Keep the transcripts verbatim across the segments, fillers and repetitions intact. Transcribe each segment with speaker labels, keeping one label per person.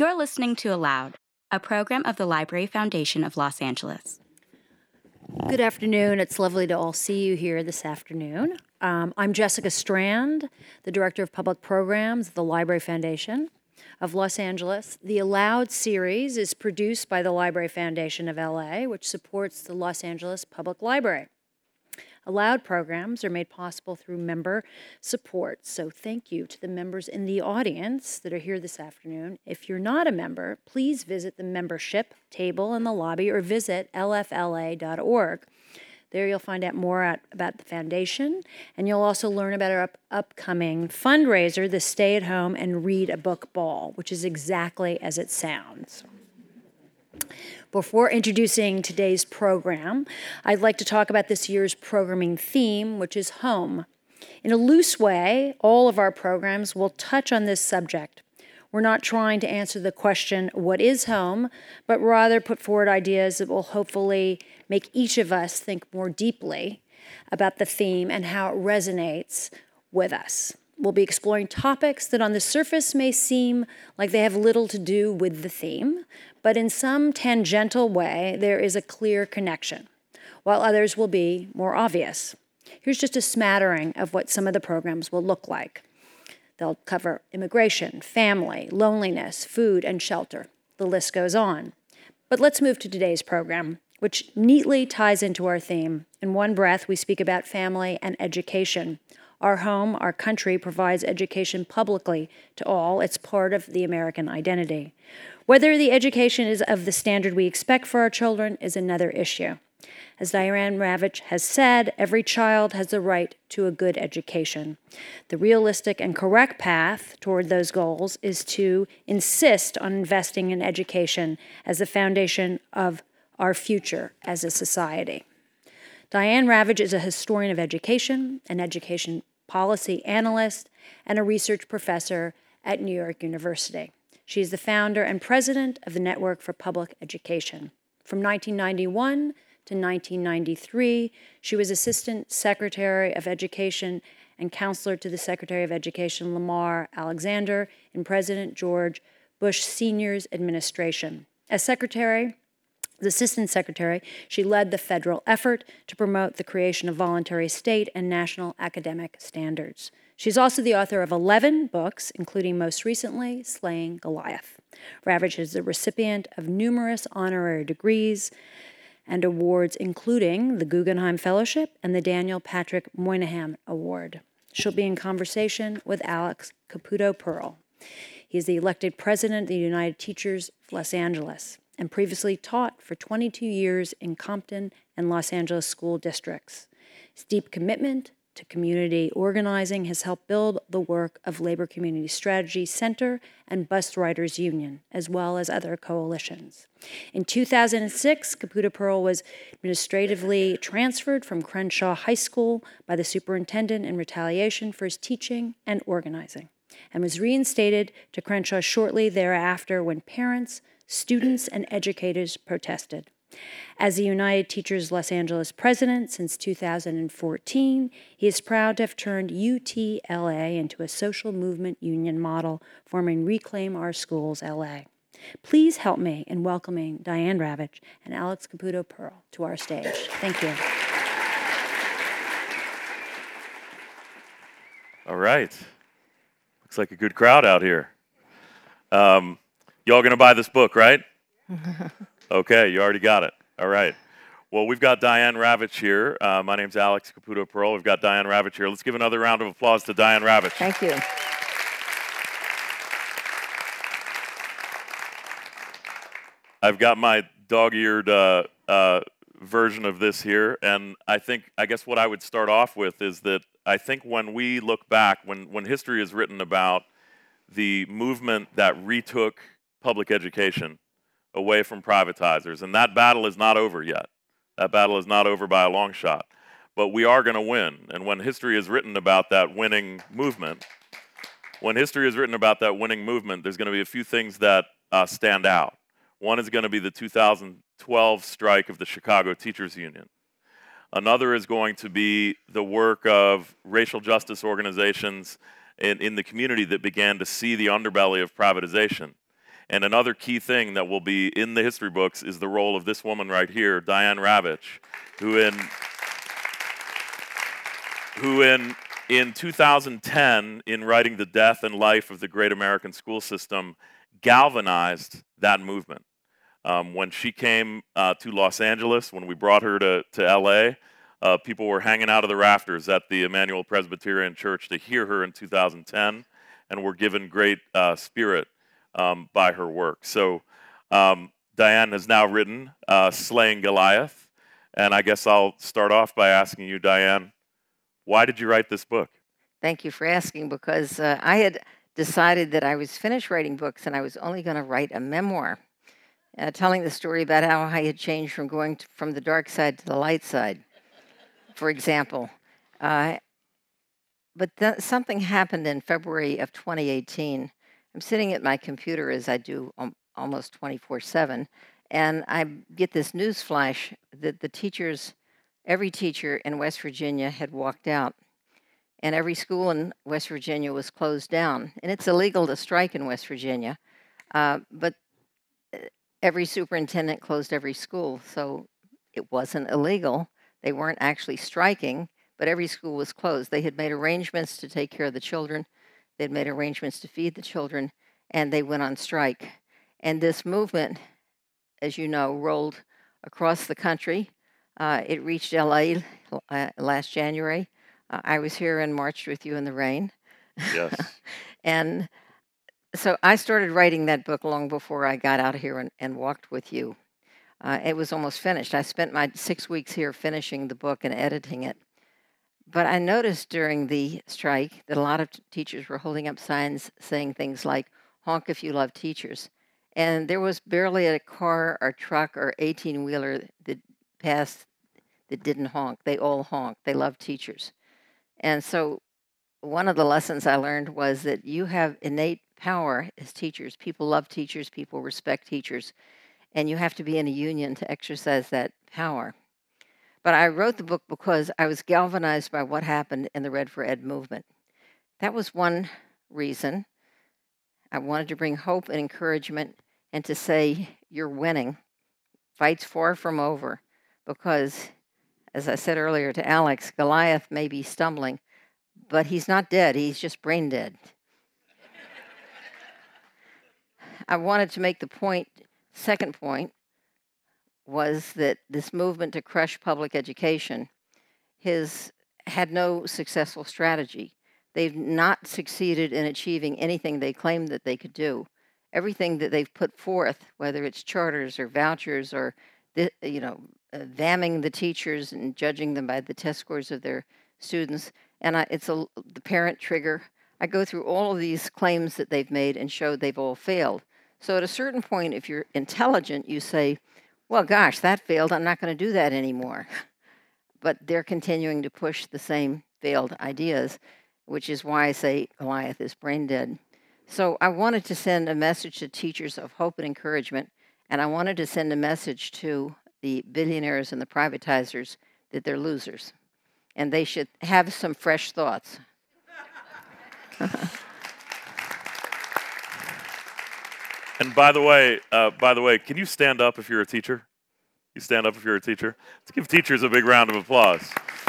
Speaker 1: You're listening to Aloud, a program of the Library Foundation of Los Angeles.
Speaker 2: Good afternoon. It's lovely to all see you here this afternoon. Um, I'm Jessica Strand, the Director of Public Programs at the Library Foundation of Los Angeles. The Aloud series is produced by the Library Foundation of L A, which supports the Los Angeles Public Library. Aloud programs are made possible through member support, so thank you to the members in the audience that are here this afternoon. If you're not a member, please visit the membership table in the lobby or visit L F L A dot org. There you'll find out more at, about the foundation, and you'll also learn about our up, upcoming fundraiser, the Stay at Home and Read a Book Ball, which is exactly as it sounds. Before introducing today's program, I'd like to talk about this year's programming theme, which is home. In a loose way, all of our programs will touch on this subject. We're not trying to answer the question, what is home, but rather put forward ideas that will hopefully make each of us think more deeply about the theme and how it resonates with us. We'll be exploring topics that on the surface may seem like they have little to do with the theme, but in some tangential way, there is a clear connection, while others will be more obvious. Here's just a smattering of what some of the programs will look like. They'll cover immigration, family, loneliness, food, and shelter. The list goes on. But let's move to today's program, which neatly ties into our theme. In one breath, we speak about family and education. Our home, our country, provides education publicly to all. It's part of the American identity. Whether the education is of the standard we expect for our children is another issue. As Diane Ravitch has said, every child has the right to a good education. The realistic and correct path toward those goals is to insist on investing in education as the foundation of our future as a society. Diane Ravitch is a historian of education, an education policy analyst, and a research professor at New York University. She is the founder and president of the Network for Public Education. From nineteen ninety-one to nineteen ninety-three, she was Assistant Secretary of Education and counselor to the Secretary of Education Lamar Alexander in President George Bush Senior's administration. As secretary, As Assistant Secretary, she led the federal effort to promote the creation of voluntary state and national academic standards. She's also the author of eleven books, including most recently, Slaying Goliath. Ravitch is the recipient of numerous honorary degrees and awards, including the Guggenheim Fellowship and the Daniel Patrick Moynihan Award. She'll be in conversation with Alex Caputo Pearl. He is the elected president of the United Teachers of Los Angeles and previously taught for twenty-two years in Compton and Los Angeles school districts. His deep commitment to community organizing has helped build the work of Labor Community Strategy Center and Bus Riders Union, as well as other coalitions. In two thousand six, Caputo Pearl was administratively transferred from Crenshaw High School by the superintendent in retaliation for his teaching and organizing, and was reinstated to Crenshaw shortly thereafter when parents, students, and educators protested. As the United Teachers Los Angeles president since two thousand fourteen, he is proud to have turned U T L A into a social movement union model, forming Reclaim Our Schools L A. Please help me in welcoming Diane Ravitch and Alex Caputo Pearl to our stage. Thank you.
Speaker 3: All right. Looks like a good crowd out here. Um, y'all gonna buy this book, right? Okay, you already got it. All right. Well, we've got Diane Ravitch here. Uh, my name's Alex Caputo Pearl. We've got Diane Ravitch here. Let's give another round of applause to Diane Ravitch.
Speaker 4: Thank you.
Speaker 3: I've got my dog-eared uh, uh, version of this here, and I think, I guess what I would start off with is that I think when we look back, when, when history is written about the movement that retook public education away from privatizers, and that battle is not over yet. That battle is not over by a long shot, but we are going to win. And when history is written about that winning movement, when history is written about that winning movement, there's going to be a few things that uh, stand out. One is going to be the two thousand twelve strike of the Chicago Teachers Union. Another is going to be the work of racial justice organizations in, in the community that began to see the underbelly of privatization And another key thing that will be in the history books is the role of this woman right here, Diane Ravitch, who in who in in two thousand ten, in writing The Death and Life of the Great American School System, galvanized that movement. Um, when she came uh, to Los Angeles, when we brought her to, to L A, uh, people were hanging out of the rafters at the Emmanuel Presbyterian Church to hear her in two thousand ten, and were given great uh, spirit um, by her work. So um, Diane has now written uh, Slaying Goliath, and I guess I'll start off by asking you, Diane, why did you write this book?
Speaker 4: Thank you for asking, because uh, I had decided that I was finished writing books and I was only going to write a memoir, uh, telling the story about how I had changed from going to, from the dark side to the light side, for example. Uh, but th- something happened in February of twenty eighteen. I'm sitting at my computer, as I do um, almost twenty-four seven, and I get this news flash that the teachers, every teacher in West Virginia had walked out, and every school in West Virginia was closed down. And it's illegal to strike in West Virginia, uh, but every superintendent closed every school, so it wasn't illegal. They weren't actually striking, but every school was closed. They had made arrangements to take care of the children. They'd made arrangements to feed the children, and they went on strike. And this movement, as you know, rolled across the country. Uh, it reached L A uh, last January. Uh, I was here and marched with you in the rain.
Speaker 3: Yes.
Speaker 4: And so I started writing that book long before I got out here and, and walked with you. Uh, it was almost finished. I spent my six weeks here finishing the book and editing it. But I noticed during the strike that a lot of t- teachers were holding up signs saying things like, honk if you love teachers. And there was barely a car or truck or eighteen-wheeler that passed that didn't honk. They all honked. They loved teachers. And so one of the lessons I learned was that you have innate power as teachers. People love teachers. People respect teachers. And you have to be in a union to exercise that power. But I wrote the book because I was galvanized by what happened in the Red for Ed movement. That was one reason. I wanted to bring hope and encouragement and to say, you're winning. Fight's far from over. Because, as I said earlier to Alex, Goliath may be stumbling, but he's not dead. He's just brain dead. I wanted to make the point, second point, was that this movement to crush public education has had no successful strategy. They've not succeeded in achieving anything they claimed that they could do. Everything that they've put forth, whether it's charters or vouchers or, the, you know, uh, damning the teachers and judging them by the test scores of their students, and I, it's a, the parent trigger. I go through all of these claims that they've made and show they've all failed. So at a certain point, if you're intelligent, you say, well, gosh, that failed. I'm not going to do that anymore. But they're continuing to push the same failed ideas, which is why I say Goliath is brain dead. So I wanted to send a message to teachers of hope and encouragement, and I wanted to send a message to the billionaires and the privatizers that they're losers, and they should have some fresh thoughts.
Speaker 3: And by the way, uh, by the way, can you stand up if you're a teacher? You stand up if you're a teacher. Let's give teachers a big round of applause.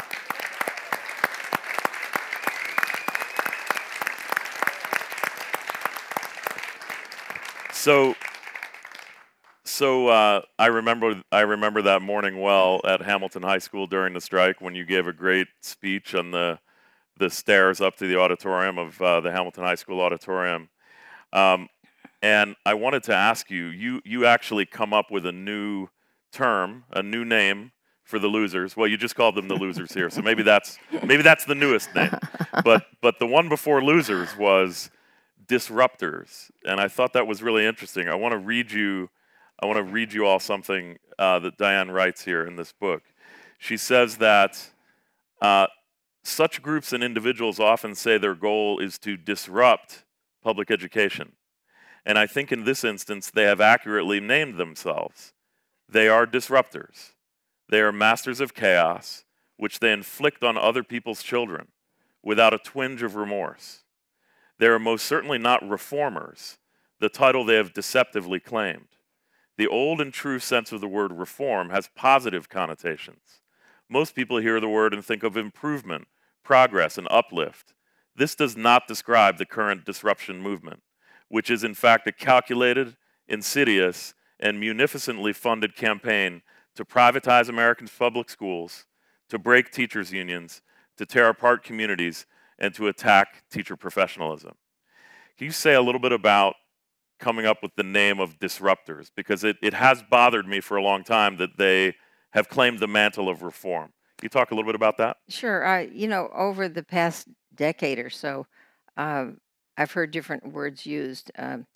Speaker 3: So, so uh, I remember I remember that morning well at Hamilton High School during the strike when you gave a great speech on the the stairs up to the auditorium of uh, the Hamilton High School auditorium. Um, and I wanted to ask you, you you actually come up with a new term, a new name for the losers. Well, you just called them the losers here, so maybe that's maybe that's the newest name. But but the one before losers was disruptors, and I thought that was really interesting. I want to read you I want to read you all something uh, that Diane writes here in this book. She says that uh, such groups and individuals often say their goal is to disrupt public education. And I think in this instance, they have accurately named themselves. They are disruptors. They are masters of chaos, which they inflict on other people's children without a twinge of remorse. They are most certainly not reformers, the title they have deceptively claimed. The old and true sense of the word reform has positive connotations. Most people hear the word and think of improvement, progress, and uplift. This does not describe the current disruption movement, which is in fact a calculated, insidious, and munificently funded campaign to privatize American public schools, to break teachers' unions, to tear apart communities, and to attack teacher professionalism. Can you say a little bit about coming up with the name of disruptors? Because it, it has bothered me for a long time that they have claimed the mantle of reform. Can you talk a little bit about that?
Speaker 4: Sure. Uh, you know, over the past decade or so, uh, I've heard different words used. Um,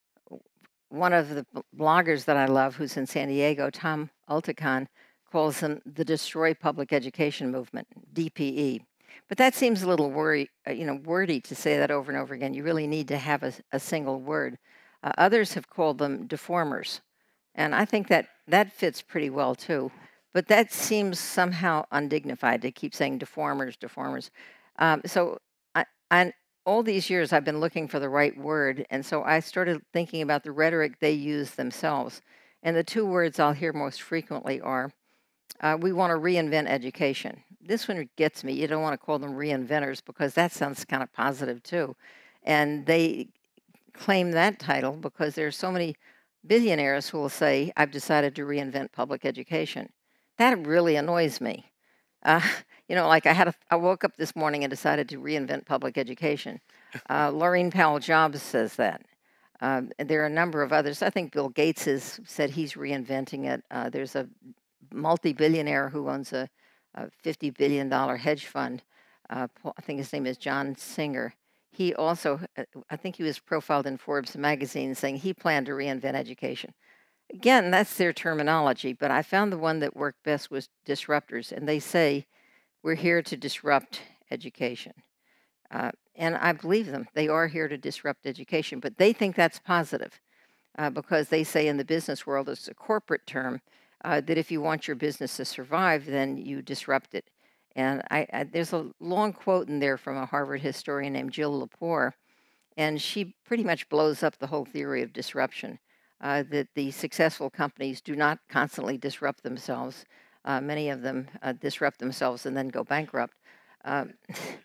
Speaker 4: one of the bloggers that I love, who's in San Diego, Tom Ulticon, calls them the Destroy Public Education Movement, D P E. But that seems a little worry, uh, you know, wordy to say that over and over again. You really need to have a, a single word. Uh, others have called them deformers, and I think that that fits pretty well too. But that seems somehow undignified to keep saying deformers, deformers. Um, so I, I, all these years I've been looking for the right word, and so I started thinking about the rhetoric they use themselves. And the two words I'll hear most frequently are, uh, we want to reinvent education. This one gets me. You don't want to call them reinventors because that sounds kind of positive too. And they claim that title because there are so many billionaires who will say, I've decided to reinvent public education. That really annoys me. Uh, you know, like I had a, I woke up this morning and decided to reinvent public education. Uh, Laurene Powell Jobs says that. Uh, and there are a number of others. I think Bill Gates has said he's reinventing it. Uh, there's a multi-billionaire who owns a, a fifty billion dollars hedge fund. Uh, I think his name is John Singer. He also, I think he was profiled in Forbes magazine saying he planned to reinvent education. Again, that's their terminology, but I found the one that worked best was disruptors, and they say, we're here to disrupt education. Uh, and I believe them. They are here to disrupt education, but they think that's positive uh, because they say in the business world, it's a corporate term, uh, that if you want your business to survive, then you disrupt it. And I, I, there's a long quote in there from a Harvard historian named Jill Lepore, and she pretty much blows up the whole theory of disruption. Uh, that the successful companies do not constantly disrupt themselves. Uh, many of them uh, disrupt themselves and then go bankrupt. Um,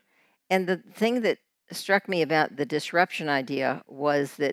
Speaker 4: and the thing that struck me about the disruption idea was that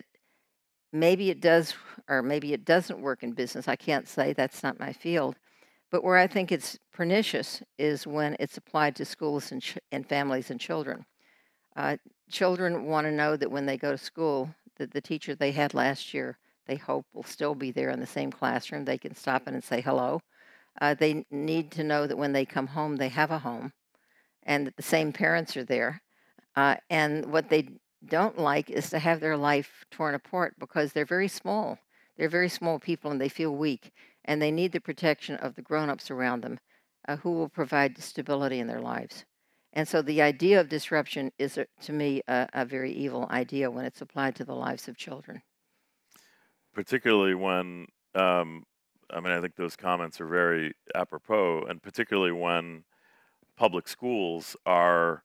Speaker 4: maybe it does or maybe it doesn't work in business. I can't say, that's not my field. But where I think it's pernicious is when it's applied to schools and, ch- and families and children. Uh, children want to know that when they go to school, that the teacher they had last year they hope will still be there in the same classroom. They can stop in and say hello. Uh, they need to know that when they come home, they have a home and that the same parents are there. Uh, and what they don't like is to have their life torn apart because they're very small. They're very small people and they feel weak and they need the protection of the grown-ups around them uh, who will provide stability in their lives. And so the idea of disruption is, a, to me, a, a very evil idea when it's applied to the lives of children.
Speaker 3: Particularly when, um, I mean, I think those comments are very apropos, and particularly when public schools are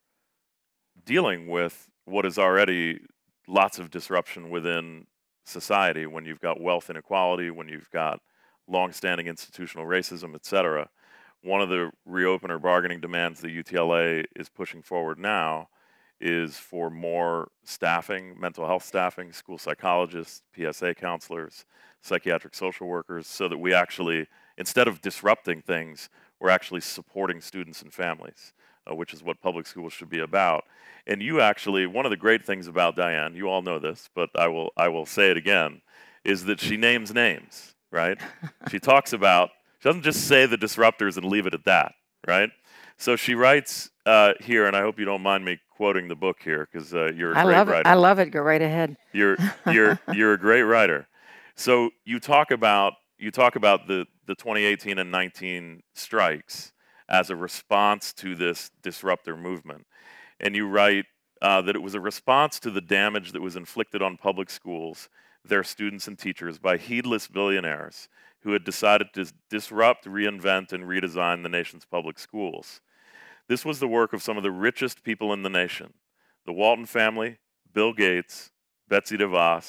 Speaker 3: dealing with what is already lots of disruption within society, when you've got wealth inequality, when you've got longstanding institutional racism, et cetera. One of the reopener bargaining demands the U T L A is pushing forward now is for more staffing, mental health staffing, school psychologists, P S A counselors, psychiatric social workers, so that we actually, instead of disrupting things, we're actually supporting students and families, uh, which is what public schools should be about. And you actually, one of the great things about Diane, you all know this, but I will, I will say it again, is that she names names, right? She talks about, she doesn't just say the disruptors and leave it at that, right? So she writes uh, here, and I hope you don't mind me quoting the book here, because uh, you're a
Speaker 4: I
Speaker 3: great
Speaker 4: love
Speaker 3: writer.
Speaker 4: it. I love it. Go right ahead.
Speaker 3: You're you're you're a great writer. So you talk about you talk about the the twenty eighteen and nineteen strikes as a response to this disruptor movement, and you write uh, that it was a response to the damage that was inflicted on public schools, their students and teachers by heedless billionaires who had decided to disrupt, reinvent, and redesign the nation's public schools. This was the work of some of the richest people in the nation: the Walton family, Bill Gates, Betsy DeVos,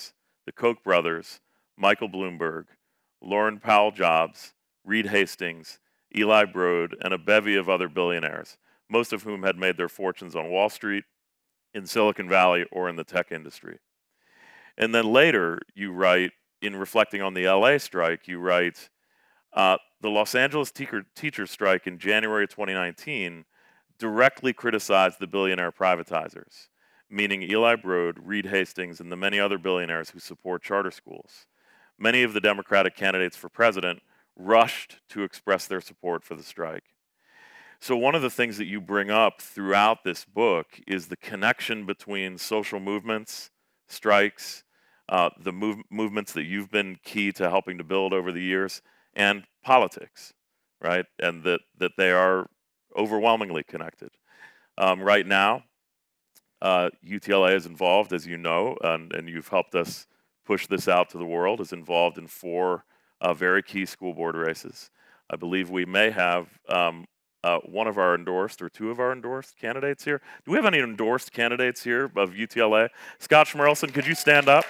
Speaker 3: the Koch brothers, Michael Bloomberg, Lauren Powell Jobs, Reed Hastings, Eli Broad, and a bevy of other billionaires, most of whom had made their fortunes on Wall Street, in Silicon Valley, or in the tech industry. And then later, you write, in reflecting on the L A strike, you write, uh, the Los Angeles teacher, teacher strike in January of twenty nineteen directly criticized the billionaire privatizers, meaning Eli Broad, Reed Hastings, and the many other billionaires who support charter schools. Many of the Democratic candidates for president rushed to express their support for the strike. So one of the things that you bring up throughout this book is the connection between social movements, strikes, uh, the move movements that you've been key to helping to build over the years, and politics, right? And that, that they are overwhelmingly connected. Um, right now, uh, U T L A is involved, as you know, and, and you've helped us push this out to the world, is involved in four uh, very key school board races. I believe we may have um, uh, one of our endorsed or two of our endorsed candidates here. Do we have any endorsed candidates here of U T L A? Scott Schmerelson, could you stand up?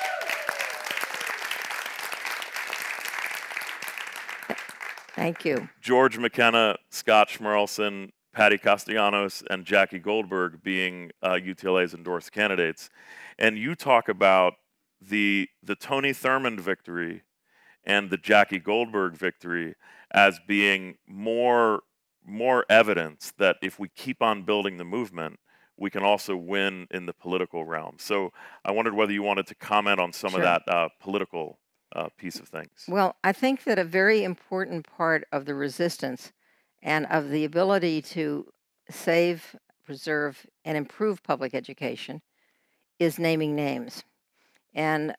Speaker 4: Thank you.
Speaker 3: George McKenna, Scott Schmerelson, Patty Castellanos, and Jackie Goldberg being uh, U T L A's endorsed candidates. And you talk about the, the Tony Thurmond victory and the Jackie Goldberg victory as being more, more evidence that if we keep on building the movement, we can also win in the political realm. So I wondered whether you wanted to comment on some
Speaker 4: Sure.
Speaker 3: of that uh, political uh, piece of things.
Speaker 4: Well, I think that a very important part of the resistance and of the ability to save, preserve, and improve public education is naming names. And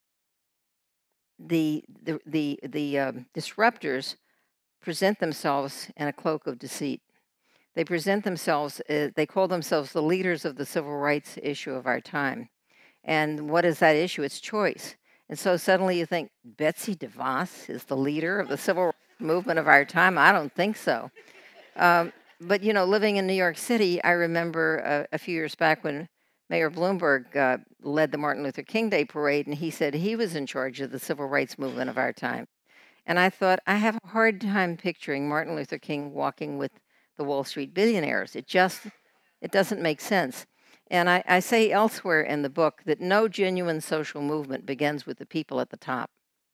Speaker 4: the the the, the um, disruptors present themselves in a cloak of deceit. They present themselves, uh, they call themselves the leaders of the civil rights issue of our time. And what is that issue? It's choice. And so suddenly you think, Betsy DeVos is the leader of the civil rights movement of our time? I don't think so. Um, but, you know, living in New York City, I remember uh, a few years back when Mayor Bloomberg uh, led the Martin Luther King Day parade, and he said he was in charge of the civil rights movement of our time. And I thought, I have a hard time picturing Martin Luther King walking with the Wall Street billionaires. It just, it doesn't make sense. And I, I say elsewhere in the book that no genuine social movement begins with the people at the top.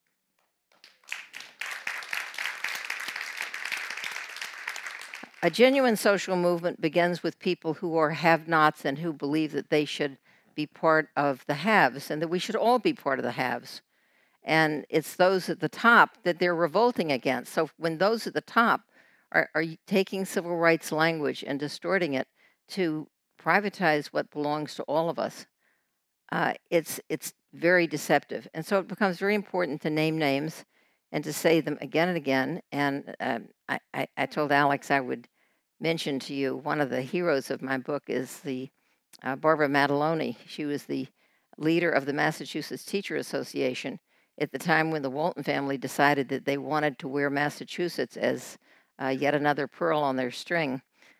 Speaker 4: A genuine social movement begins with people who are have-nots and who believe that they should be part of the haves and that we should all be part of the haves. And it's those at the top that they're revolting against. So when those at the top are, are taking civil rights language and distorting it to privatize what belongs to all of us, uh, it's, it's very deceptive. And so it becomes very important to name names and to say them again and again. And um, I, I, I told Alex I would mention to you one of the heroes of my book is the uh, Barbara Mataloni. She was the leader of the Massachusetts Teacher Association at the time when the Walton family decided that they wanted to wear Massachusetts as uh, yet another pearl on their string.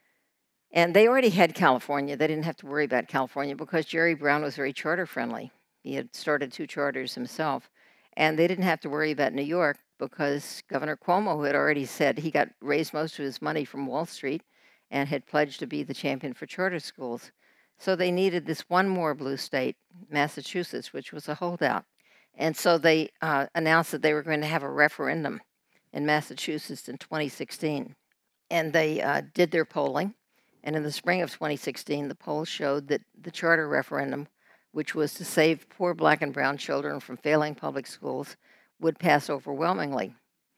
Speaker 4: And they already had California. They didn't have to worry about California because Jerry Brown was very charter friendly. He had started two charters himself. And they didn't have to worry about New York because Governor Cuomo had already said he got raised most of his money from Wall Street and had pledged to be the champion for charter schools. So they needed this one more blue state, Massachusetts, which was a holdout. And so they uh, announced that they were going to have a referendum in Massachusetts in twenty sixteen. And they uh, did their polling. And in the spring of twenty sixteen, the polls showed that the charter referendum, which was to save poor black and brown children from failing public schools, would pass overwhelmingly.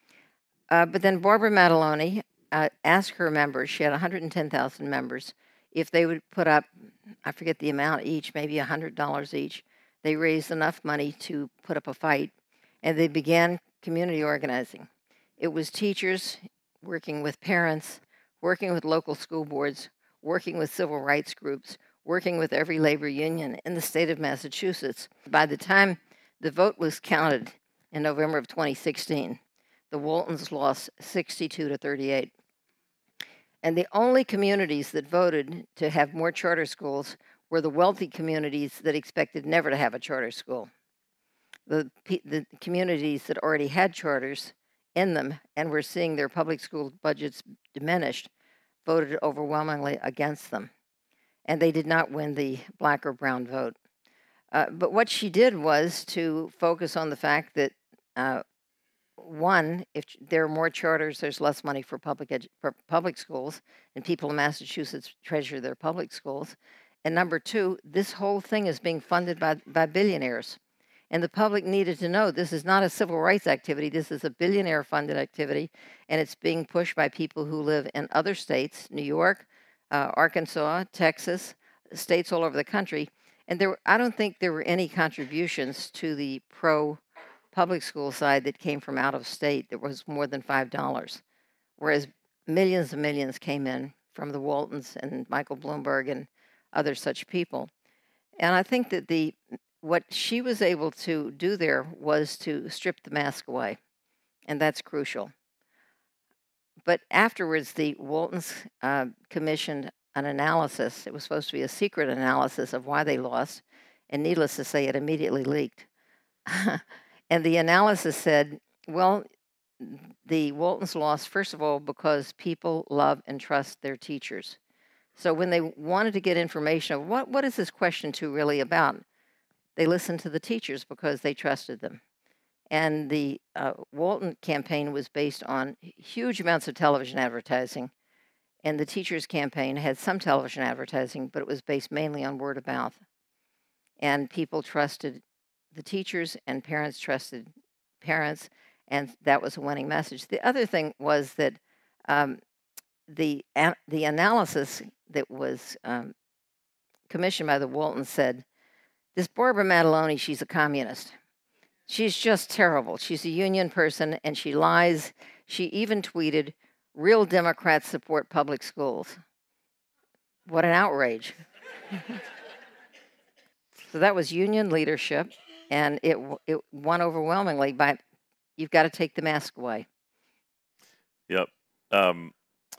Speaker 4: Uh, but then Barbara Mataloni uh, asked her members, she had one hundred ten thousand members, if they would put up, I forget the amount each, maybe one hundred dollars each. They raised enough money to put up a fight, and they began community organizing. It was teachers working with parents, working with local school boards, working with civil rights groups, working with every labor union in the state of Massachusetts. By the time the vote was counted in November of twenty sixteen, the Waltons lost sixty-two to thirty-eight. And the only communities that voted to have more charter schools were the wealthy communities that expected never to have a charter school. the, the communities that already had charters in them and were seeing their public school budgets diminished voted overwhelmingly against them. And they did not win the black or brown vote. Uh, but what she did was to focus on the fact that, uh, one, if there are more charters, there's less money for public edu- for public schools, and people in Massachusetts treasure their public schools. And number two, this whole thing is being funded by, by billionaires. And the public needed to know this is not a civil rights activity. This is a billionaire-funded activity, and it's being pushed by people who live in other states, New York, uh, Arkansas, Texas, states all over the country. And there, I don't think there were any contributions to the pro-public school side that came from out of state that was more than five dollars, whereas millions and millions came in from the Waltons and Michael Bloomberg and other such people. And I think that the what she was able to do there was to strip the mask away, and that's crucial. But afterwards, the Waltons uh, commissioned an analysis. It was supposed to be a secret analysis of why they lost, and needless to say, it immediately leaked. And the analysis said, well, the Waltons lost, first of all, because people love and trust their teachers. So when they wanted to get information of what, what is this question two really about, they listened to the teachers because they trusted them. And the uh, Walton campaign was based on huge amounts of television advertising. And the teachers' campaign had some television advertising, but it was based mainly on word of mouth. And people trusted the teachers, and parents trusted parents, and that was a winning message. The other thing was that um, the, a- the analysis that was um, commissioned by the Waltons said, this Barbara Mataloni, she's a communist. She's just terrible. She's a union person, and she lies. She even tweeted, real Democrats support public schools. What an outrage. So that was union leadership, and it it won overwhelmingly by, you've got to take the mask away.
Speaker 3: Yep. Um,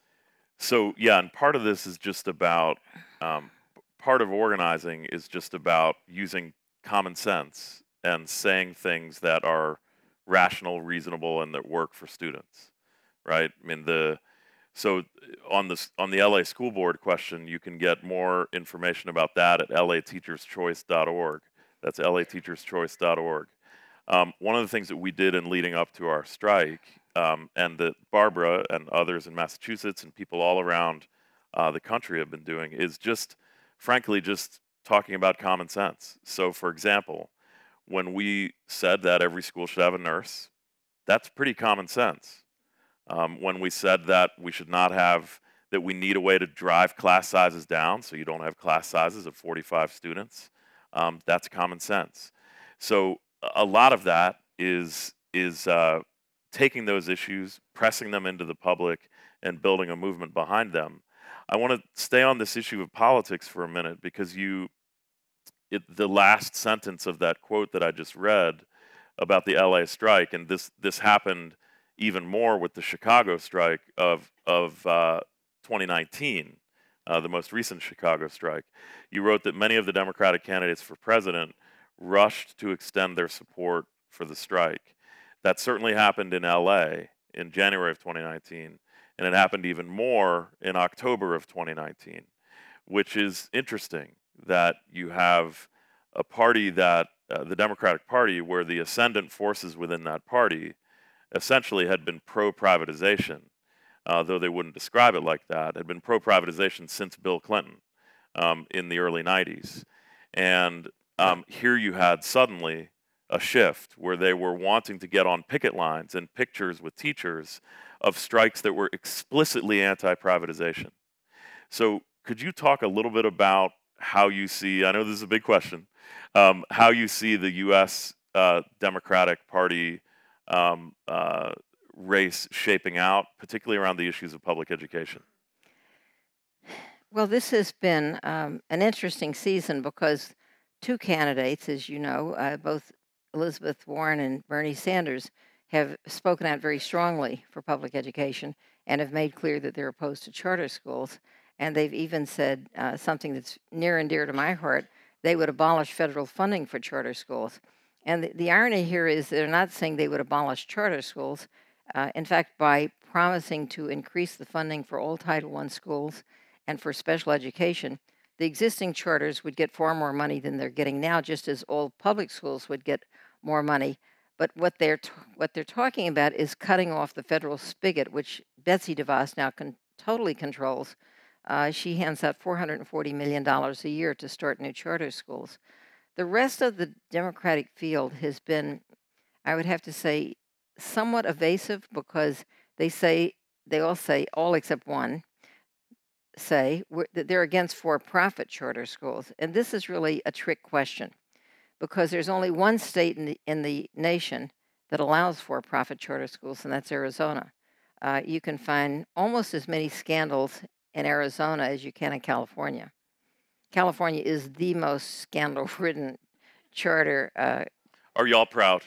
Speaker 3: so, yeah, and part of this is just about, um, part of organizing is just about using common sense and saying things that are rational, reasonable, and that work for students, right? I mean, the so on this on the L A School Board question, you can get more information about that at L A teachers choice dot org. That's L A teachers choice dot org. Um, one of the things that we did in leading up to our strike, um, and that Barbara and others in Massachusetts and people all around uh, the country have been doing, is just, frankly, just talking about common sense. So, for example, when we said that every school should have a nurse, that's pretty common sense. Um, when we said that we should not have, that we need a way to drive class sizes down so you don't have class sizes of forty-five students, um, that's common sense. So a lot of that is, is uh, taking those issues, pressing them into the public, and building a movement behind them. I want to stay on this issue of politics for a minute because you, it, the last sentence of that quote that I just read about the L A strike, and this this happened even more with the Chicago strike of of uh, twenty nineteen, uh, the most recent Chicago strike. You wrote that many of the Democratic candidates for president rushed to extend their support for the strike. That certainly happened in L A in January of twenty nineteen, and it happened even more in October of twenty nineteen, which is interesting that you have a party that, uh, the Democratic Party, where the ascendant forces within that party essentially had been pro-privatization, uh, though they wouldn't describe it like that, had been pro-privatization since Bill Clinton um, in the early nineties. And um, here you had suddenly a shift where they were wanting to get on picket lines and pictures with teachers of strikes that were explicitly anti-privatization. So could you talk a little bit about how you see, I know this is a big question, um, how you see the U S uh, Democratic Party um, uh, race shaping out, particularly around the issues of public education?
Speaker 4: Well, this has been um, an interesting season because two candidates, as you know, uh, both Elizabeth Warren and Bernie Sanders, have spoken out very strongly for public education and have made clear that they're opposed to charter schools. And they've even said uh, something that's near and dear to my heart. They would abolish federal funding for charter schools. And the, the irony here is they're not saying they would abolish charter schools. Uh, in fact, by promising to increase the funding for all Title one schools and for special education, the existing charters would get far more money than they're getting now, just as all public schools would get more money. But what they're t- what they're talking about is cutting off the federal spigot, which Betsy DeVos now con- totally controls. Uh, she hands out four hundred forty million dollars a year to start new charter schools. The rest of the Democratic field has been, I would have to say, somewhat evasive, because they say, they all say, all except one, say we're, that they're against for-profit charter schools. And this is really a trick question, because there's only one state in the, in the nation that allows for-profit charter schools, and that's Arizona. Uh, you can find almost as many scandals in Arizona as you can in California. California is the most scandal-ridden charter. Uh,
Speaker 3: Are y'all proud?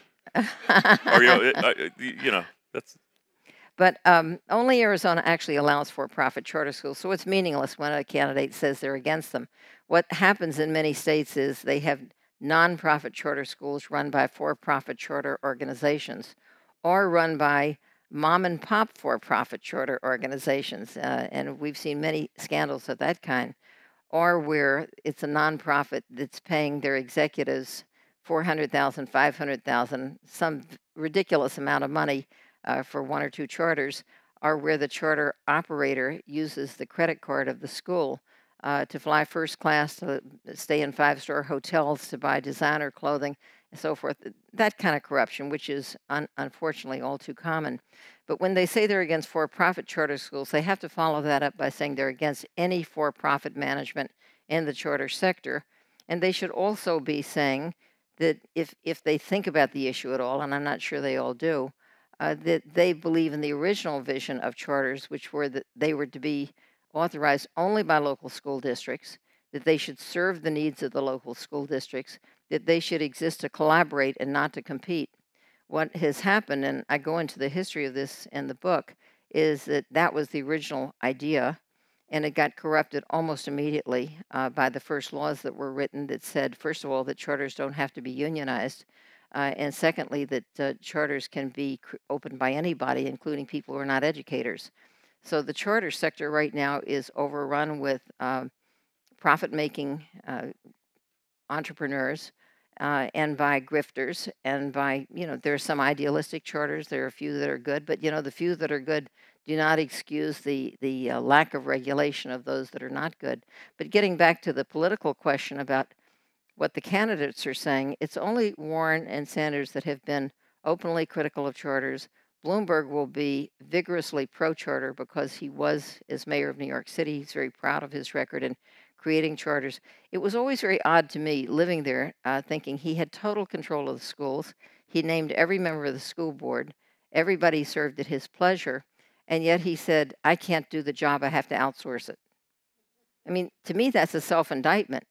Speaker 3: Are you, uh, you know, that's...
Speaker 4: But um, only Arizona actually allows for-profit charter schools, so it's meaningless when a candidate says they're against them. What happens in many states is they have nonprofit charter schools run by for-profit charter organizations, or run by mom-and-pop for-profit charter organizations, uh, and we've seen many scandals of that kind, or where it's a nonprofit that's paying their executives four hundred thousand dollars, five hundred thousand dollars, some ridiculous amount of money uh, for one or two charters, or where the charter operator uses the credit card of the school uh, to fly first class, to stay in five-star hotels, to buy designer clothing, and so forth. That kind of corruption, which is un- unfortunately all too common. But when they say they're against for-profit charter schools, they have to follow that up by saying they're against any for-profit management in the charter sector. And they should also be saying that if, if they think about the issue at all, and I'm not sure they all do, uh, that they believe in the original vision of charters, which were that they were to be authorized only by local school districts, that they should serve the needs of the local school districts, that they should exist to collaborate and not to compete. What has happened, and I go into the history of this in the book, is that that was the original idea, and it got corrupted almost immediately uh, by the first laws that were written that said, first of all, that charters don't have to be unionized, uh, and secondly, that uh, charters can be cr- opened by anybody, including people who are not educators. So the charter sector right now is overrun with uh, profit-making uh, entrepreneurs uh, and by grifters, and by, you know, there are some idealistic charters, there are a few that are good, but, you know, the few that are good do not excuse the, the uh, lack of regulation of those that are not good. But getting back to the political question about what the candidates are saying, it's only Warren and Sanders that have been openly critical of charters. Bloomberg will be vigorously pro-charter because he was, as mayor of New York City, he's very proud of his record in creating charters. It was always very odd to me living there, uh, thinking he had total control of the schools. He named every member of the school board. Everybody served at his pleasure. And yet he said, I can't do the job, I have to outsource it. I mean, to me, that's a self-indictment.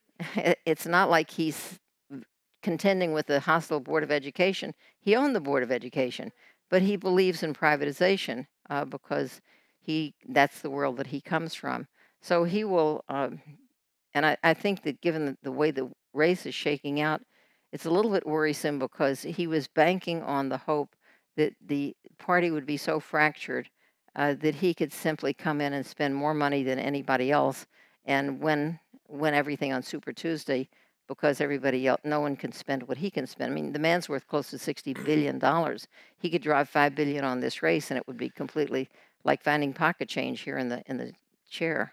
Speaker 4: It's not like he's contending with the hostile Board of Education. He owned the Board of Education, but he believes in privatization uh, because he that's the world that he comes from. So he will, um, and I, I think that given the, the way the race is shaking out, it's a little bit worrisome, because he was banking on the hope that the party would be so fractured uh, that he could simply come in and spend more money than anybody else and win, win everything on Super Tuesday, because everybody else, no one can spend what he can spend. I mean, the man's worth close to sixty billion dollars. He could drive five billion dollars on this race, and it would be completely like finding pocket change here in the in the chair.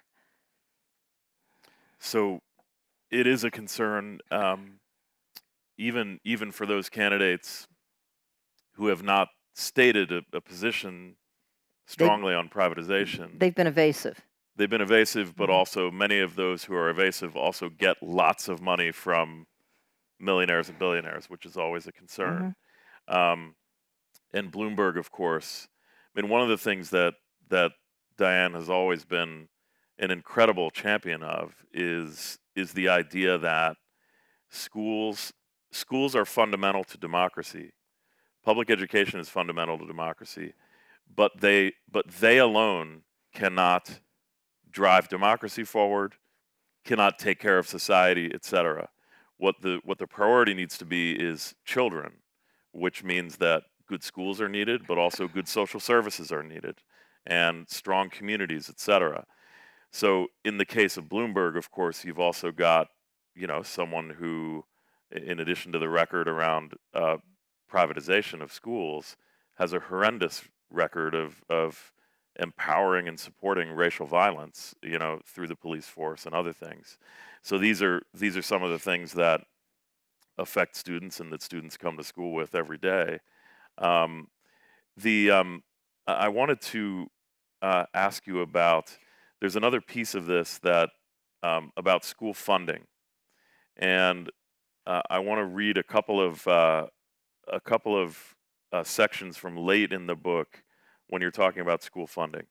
Speaker 3: So it is a concern, um, even even for those candidates who have not stated a, a position strongly they, on privatization.
Speaker 4: They've been evasive.
Speaker 3: They've been evasive, but
Speaker 4: mm-hmm.
Speaker 3: also many of those who are evasive also get lots of money from millionaires and billionaires, which is always a concern. Mm-hmm. Um, and Bloomberg, of course, I mean, one of the things that that Diane has always been an incredible champion of is is the idea that schools schools are fundamental to democracy. Public education is fundamental to democracy, but they but they alone cannot drive democracy forward, cannot take care of society, et cetera. What the what the priority needs to be is children, which means that good schools are needed, but also good social services are needed, and strong communities, et cetera. So in the case of Bloomberg, of course, you've also got, you know, someone who, in addition to the record around uh, privatization of schools, has a horrendous record of of empowering and supporting racial violence, you know, through the police force and other things. So these are these are some of the things that affect students and that students come to school with every day. Um, the um, I I wanted to uh, ask you about. There's another piece of this that um, about school funding, and uh, I want to read a couple of uh, a couple of uh, sections from late in the book when you're talking about school funding.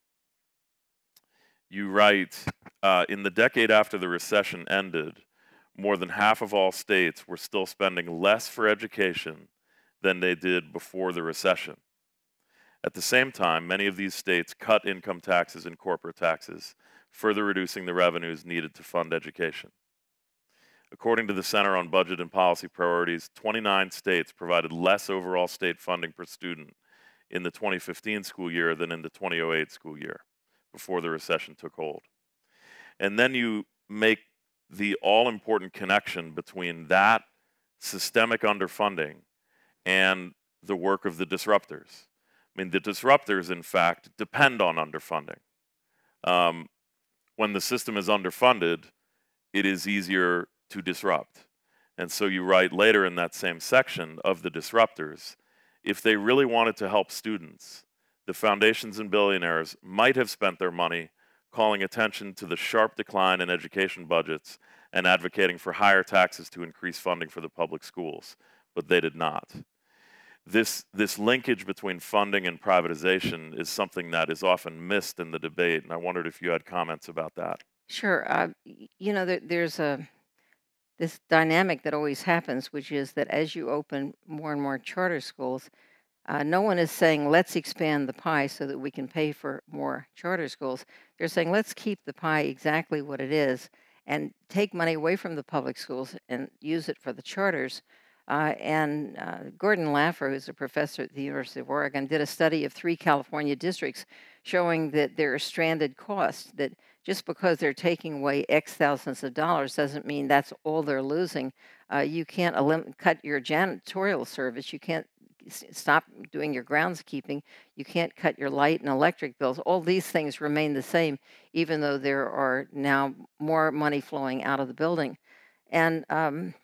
Speaker 3: You write, uh, in the decade after the recession ended, more than half of all states were still spending less for education than they did before the recession. At the same time, many of these states cut income taxes and corporate taxes, further reducing the revenues needed to fund education. According to the Center on Budget and Policy Priorities, twenty-nine states provided less overall state funding per student in the twenty fifteen school year than in the twenty oh eight school year, before the recession took hold. And then you make the all-important connection between that systemic underfunding and the work of the disruptors. I mean, the disruptors, in fact, depend on underfunding. Um, when the system is underfunded, it is easier to disrupt. And so you write later in that same section of the disruptors, if they really wanted to help students, the foundations and billionaires might have spent their money calling attention to the sharp decline in education budgets and advocating for higher taxes to increase funding for the public schools, but they did not. This, this linkage between funding and privatization is something that is often missed in the debate, and I wondered if you had comments about that.
Speaker 4: Sure. Uh, y- you know, there, there's a this dynamic that always happens, which is that as you open more and more charter schools, uh, no one is saying, let's expand the pie so that we can pay for more charter schools. They're saying, let's keep the pie exactly what it is and take money away from the public schools and use it for the charters. Uh, and uh, Gordon Laffer, who's a professor at the University of Oregon, did a study of three California districts showing that there are stranded costs, that just because they're taking away X thousands of dollars doesn't mean that's all they're losing. Uh, you can't elim- cut your janitorial service. You can't s- stop doing your groundskeeping. You can't cut your light and electric bills. All these things remain the same, even though there are now more money flowing out of the building. And um,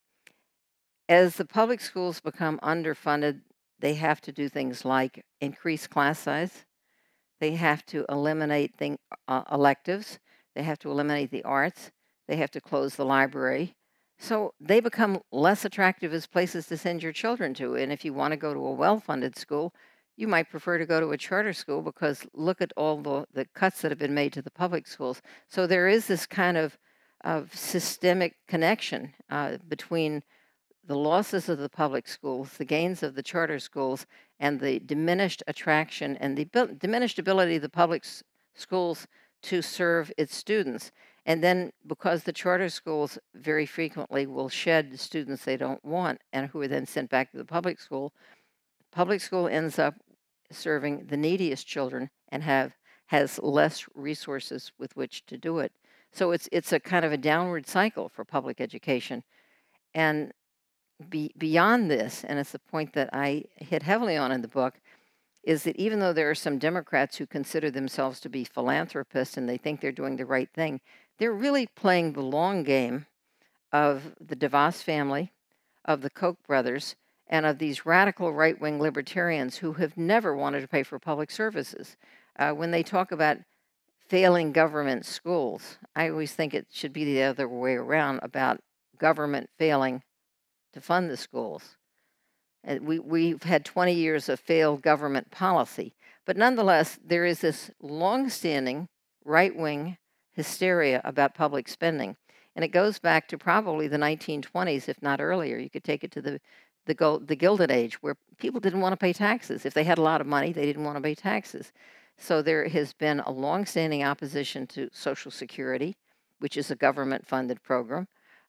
Speaker 4: as the public schools become underfunded, they have to do things like increase class size. They have to eliminate thing, uh, electives. They have to eliminate the arts. They have to close the library. So they become less attractive as places to send your children to. And if you want to go to a well-funded school, you might prefer to go to a charter school because look at all the, the cuts that have been made to the public schools. So there is this kind of, of systemic connection uh, between the losses of the public schools, the gains of the charter schools, and the diminished attraction and the abil- diminished ability of the public s- schools to serve its students. And then because the charter schools very frequently will shed students they don't want and who are then sent back to the public school, public school ends up serving the neediest children and have has less resources with which to do it. So it's it's a kind of a downward cycle for public education. And be, beyond this, and it's the point that I hit heavily on in the book, is that even though there are some Democrats who consider themselves to be philanthropists and they think they're doing the right thing, they're really playing the long game of the DeVos family, of the Koch brothers, and of these radical right-wing libertarians who have never wanted to pay for public services. Uh, when they talk about failing government schools, I always think it should be the other way around, about government failing to fund the schools. And we, we've had twenty years of failed government policy. But nonetheless, there is this long-standing right-wing hysteria about public spending. And it goes back to probably the nineteen twenties, if not earlier. You could take it to the, the, gold, the Gilded Age, where people didn't want to pay taxes. If they had a lot of money, they didn't want to pay taxes. So there has been a long-standing opposition to Social Security, which is a government-funded program.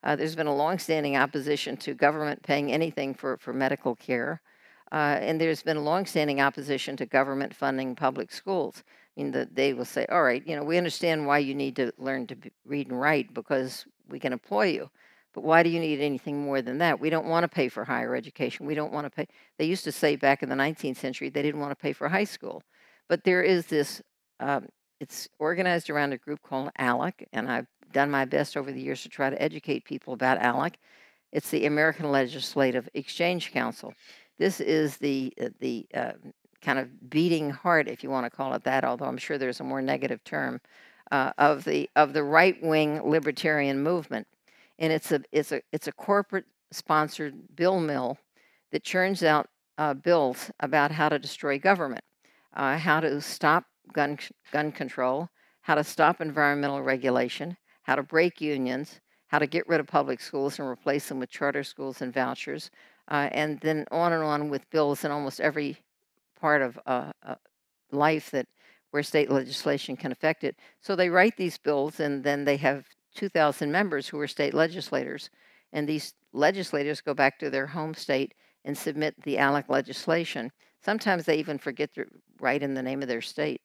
Speaker 4: Uh, there's been a longstanding opposition to government paying anything for, for medical care. Uh, and there's been a longstanding opposition to government funding public schools. I mean, the, they will say, all right, you know, we understand why you need to learn to be, read and write because we can employ you. But why do you need anything more than that? We don't want to pay for higher education. We don't want to pay. They used to say back in the nineteenth century they didn't want to pay for high school. But there is this, um, it's organized around a group called ALEC, and I've done my best over the years to try to educate people about ALEC. It's the American Legislative Exchange Council. This is the, uh, the uh, kind of beating heart, if you want to call it that, although I'm sure there's a more negative term, uh, of the, of the right-wing libertarian movement. And it's a, it's a, it's a corporate-sponsored bill mill that churns out uh, bills about how to destroy government, uh, how to stop gun, gun control, how to stop environmental regulation, how to break unions, how to get rid of public schools and replace them with charter schools and vouchers, uh, and then on and on with bills in almost every part of uh, uh, life that where state legislation can affect it. So they write these bills, and then they have two thousand members who are state legislators, and these legislators go back to their home state and submit the ALEC legislation. Sometimes they even forget to write in the name of their state.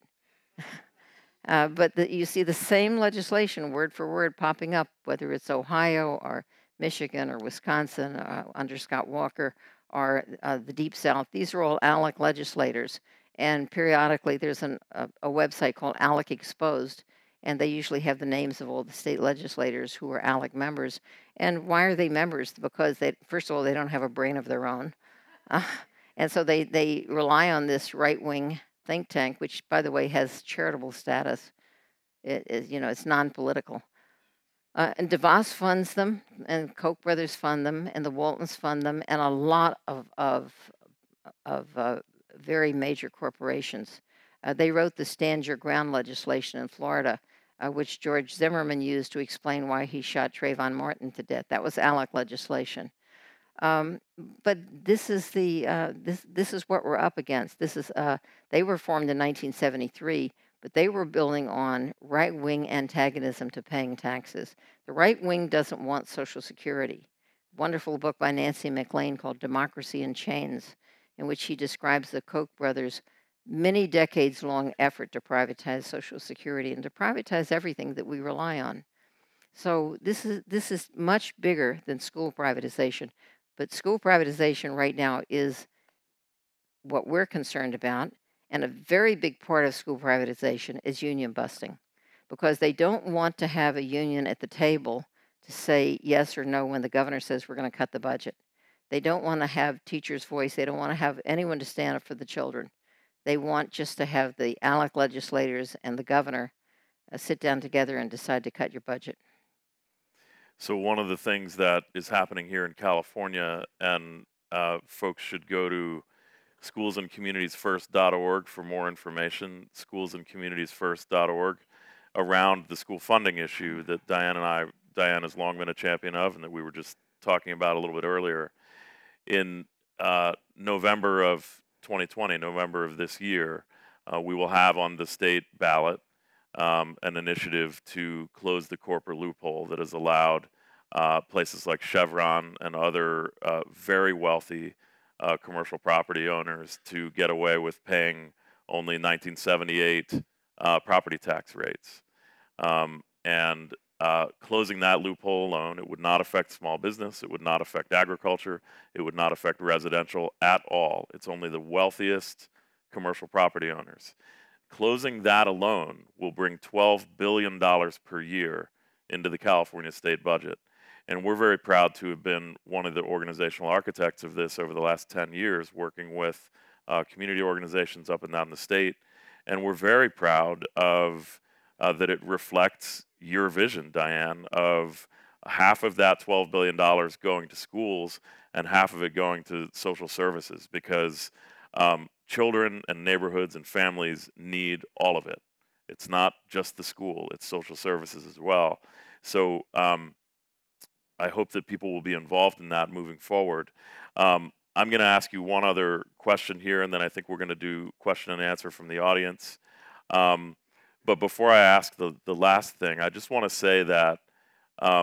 Speaker 4: Uh, but the, you see the same legislation, word for word, popping up, whether it's Ohio or Michigan or Wisconsin uh, under Scott Walker or uh, the Deep South. These are all ALEC legislators. And periodically there's an, a, a website called ALEC Exposed, and they usually have the names of all the state legislators who are ALEC members. And why are they members? Because, they, first of all, they don't have a brain of their own. Uh, and so they, they rely on this right-wing think tank, which, by the way, has charitable status. It is, you know, it's non-political. Uh, and DeVos funds them, and Koch brothers fund them, and the Waltons fund them, and a lot of of, of uh, very major corporations. Uh, they wrote the Stand Your Ground legislation in Florida, uh, which George Zimmerman used to explain why he shot Trayvon Martin to death. That was ALEC legislation. Um, but this is the uh, this this is what we're up against. This is uh, they were formed in nineteen seventy-three, but they were building on right-wing antagonism to paying taxes. The right wing doesn't want Social Security. Wonderful book by Nancy MacLean called Democracy in Chains, in which he describes the Koch brothers' many decades-long effort to privatize Social Security and to privatize everything that we rely on. So this is this is much bigger than school privatization. But school privatization right now is what we're concerned about. And a very big part of school privatization is union busting, because they don't want to have a union at the table to say yes or no when the governor says we're going to cut the budget. They don't want to have teachers' voice. They don't want to have anyone to stand up for the children. They want just to have the ALEC legislators and the governor uh, sit down together and decide to cut your budget.
Speaker 3: So one of the things that is happening here in California, and uh, folks should go to schools and communities first dot org for more information, schools and communities first dot org, around the school funding issue that Diane and I, Diane has long been a champion of, and that we were just talking about a little bit earlier. In uh, November of twenty twenty, November of this year, uh, we will have on the state ballot Um, an initiative to close the corporate loophole that has allowed uh, places like Chevron and other uh, very wealthy uh, commercial property owners to get away with paying only nineteen seventy-eight uh, property tax rates. Um, and uh, closing that loophole alone, it would not affect small business, it would not affect agriculture, it would not affect residential at all. It's only the wealthiest commercial property owners. Closing that alone will bring twelve billion dollars per year into the California state budget. And we're very proud to have been one of the organizational architects of this over the last ten years, working with uh, community organizations up and down the state. And we're very proud of uh, that it reflects your vision, Diane, of half of that twelve billion dollars going to schools and half of it going to social services, because um, children and neighborhoods and families need all of it. It's not just the school, it's social services as well. So um, I hope that people will be involved in that moving forward. Um, I'm going to ask you one other question here, and then I think we're going to do question and answer from the audience. Um, but before I ask the, the last thing, I just want to say that um,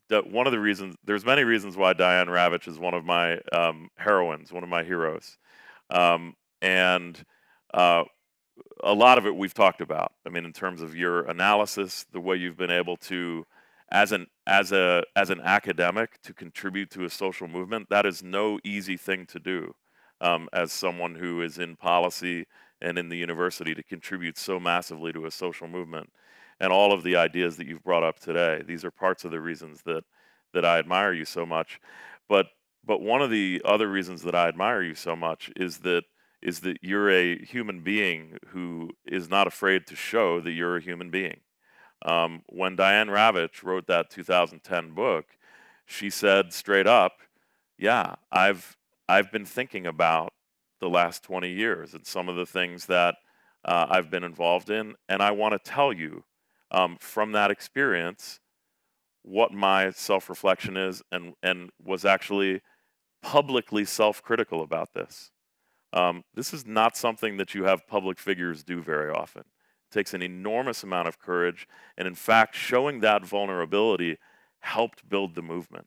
Speaker 3: that one of the reasons, there's many reasons why Diane Ravitch is one of my um, heroines, one of my heroes. Um, and uh, a lot of it we've talked about. I mean, in terms of your analysis, the way you've been able to, as an as a as an academic, to contribute to a social movement, that is no easy thing to do. Um, as someone who is in policy and in the university, to contribute so massively to a social movement, and all of the ideas that you've brought up today, these are parts of the reasons that that I admire you so much. But but one of the other reasons that I admire you so much is that is that you're a human being who is not afraid to show that you're a human being. Um, when Diane Ravitch wrote that two thousand ten book, she said straight up, yeah, I've I've been thinking about the last twenty years and some of the things that uh, I've been involved in, and I want to tell you um, from that experience what my self-reflection is, and, and was actually publicly self-critical about this. Um, this is not something that you have public figures do very often. It takes an enormous amount of courage, and in fact, showing that vulnerability helped build the movement.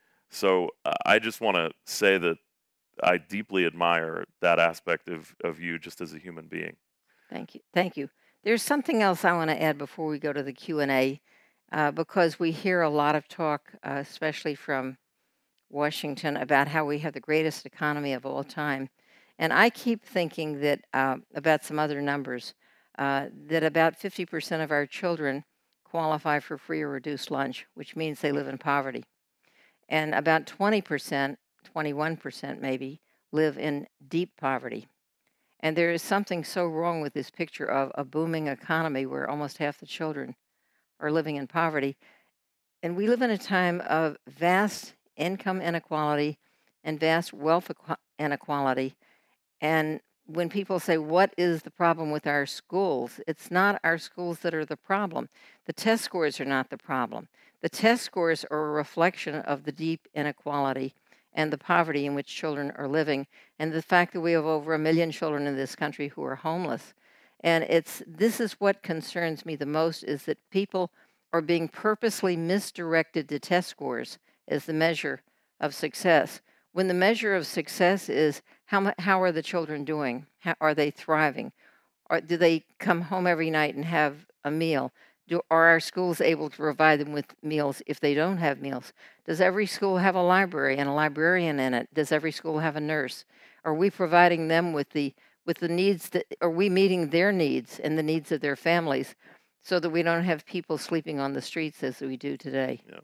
Speaker 3: So uh, I just want to say that I deeply admire that aspect of, of you just as a human being.
Speaker 4: Thank you. Thank you. There's something else I want to add before we go to the Q and A, uh, because we hear a lot of talk, uh, especially from Washington, about how we have the greatest economy of all time. And I keep thinking that uh, about some other numbers, uh, that about fifty percent of our children qualify for free or reduced lunch, which means they live in poverty. And about twenty percent, twenty-one percent maybe, live in deep poverty. And there is something so wrong with this picture of a booming economy where almost half the children are living in poverty. And we live in a time of vast income inequality and vast wealth inequality. And when people say, what is the problem with our schools? It's not our schools that are the problem. The test scores are not the problem. The test scores are a reflection of the deep inequality and the poverty in which children are living, and the fact that we have over a million children in this country who are homeless. And it's this is what concerns me the most, is that people are being purposely misdirected to test scores as the measure of success, when the measure of success is how how are the children doing? How, are they thriving? Or do they come home every night and have a meal? Do, are our schools able to provide them with meals if they don't have meals? Does every school have a library and a librarian in it? Does every school have a nurse? Are we providing them with the with the needs that are we meeting their needs and the needs of their families, so that we don't have people sleeping on the streets as we do today?
Speaker 3: Yeah.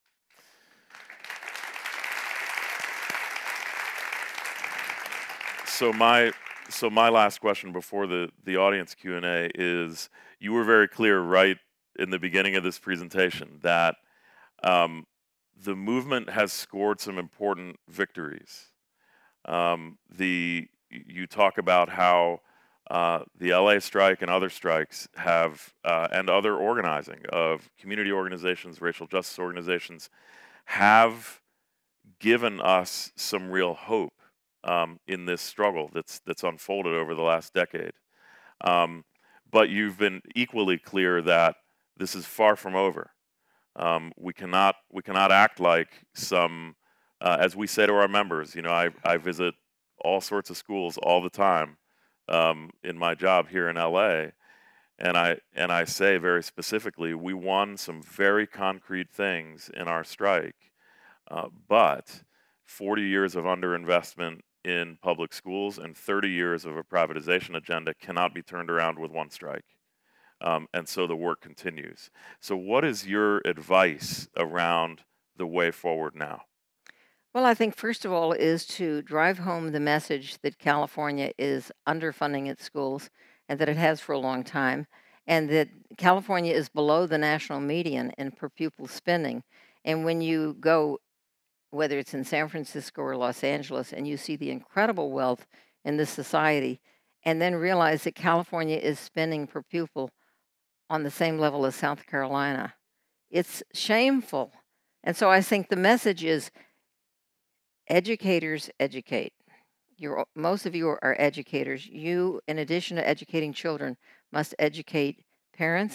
Speaker 3: So my so my last question before the, the audience Q and A is, you were very clear right in the beginning of this presentation that um, the movement has scored some important victories. Um, the you talk about how uh, the L A strike and other strikes have, uh, and other organizing of community organizations, racial justice organizations, have given us some real hope um, in this struggle that's that's unfolded over the last decade. Um, but you've been equally clear that this is far from over. Um, we cannot we cannot act like some, uh, as we say to our members. You know, I I visit all sorts of schools all the time um, in my job here in L A, and I and I say very specifically, we won some very concrete things in our strike, uh, but forty years of underinvestment in public schools and thirty years of a privatization agenda cannot be turned around with one strike. Um, and so the work continues. So what is your advice around the way forward now?
Speaker 4: Well, I think first of all is to drive home the message that California is underfunding its schools, and that it has for a long time, and that California is below the national median in per pupil spending. And when you go, whether it's in San Francisco or Los Angeles, and you see the incredible wealth in this society, and then realize that California is spending per pupil on the same level as South Carolina, it's shameful. And so I think the message is, educators educate. You're, most of you are educators. You, in addition to educating children, must educate parents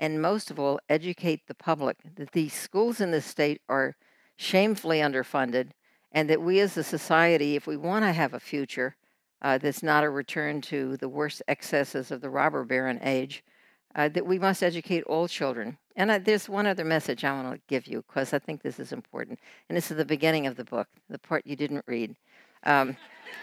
Speaker 4: and most of all, educate the public that these schools in this state are shamefully underfunded, and that we as a society, if we want to have a future uh, that's not a return to the worst excesses of the robber baron age, uh, that we must educate all children. And I, there's one other message I want to give you, because I think this is important. And this is the beginning of the book, the part you didn't read. Um,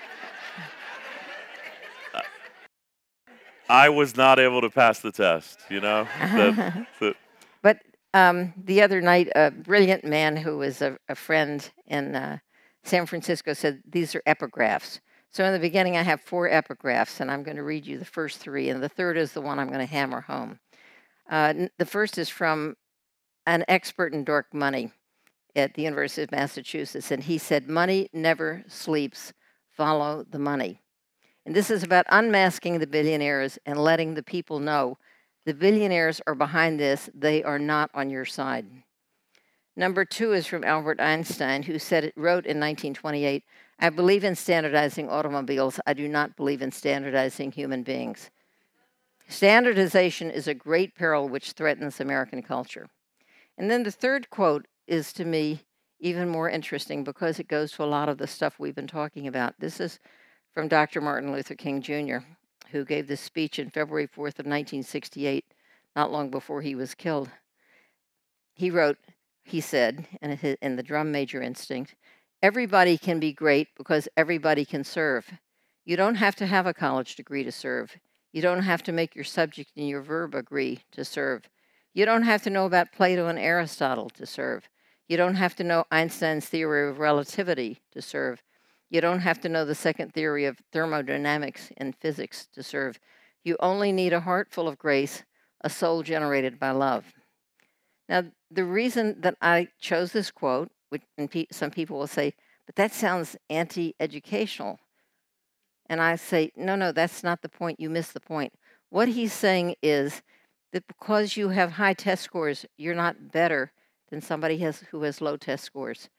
Speaker 3: I was not able to pass the test, you know? That, that,
Speaker 4: but um, the other night, a brilliant man who was a, a friend in uh, San Francisco said, these are epigraphs. So in the beginning, I have four epigraphs, and I'm going to read you the first three, and the third is the one I'm going to hammer home. Uh, the first is from an expert in dark money at the University of Massachusetts, and he said, money never sleeps, follow the money. And this is about unmasking the billionaires and letting the people know the billionaires are behind this, they are not on your side. Number two is from Albert Einstein, who said it, wrote in nineteen twenty-eight, I believe in standardizing automobiles. I do not believe in standardizing human beings. Standardization is a great peril which threatens American culture. And then the third quote is, to me, even more interesting because it goes to a lot of the stuff we've been talking about. This is from Doctor Martin Luther King Junior, who gave this speech on February fourth of nineteen sixty-eight, not long before he was killed. He wrote, he said, in, in the drum major instinct, everybody can be great because everybody can serve. You don't have to have a college degree to serve. You don't have to make your subject and your verb agree to serve. You don't have to know about Plato and Aristotle to serve. You don't have to know Einstein's theory of relativity to serve. You don't have to know the second theory of thermodynamics in physics to serve. You only need a heart full of grace, a soul generated by love. Now, the reason that I chose this quote, which and pe- some people will say, but that sounds anti-educational. And I say, no, no, that's not the point. You missed the point. What he's saying is that because you have high test scores, you're not better than somebody has, who has low test scores.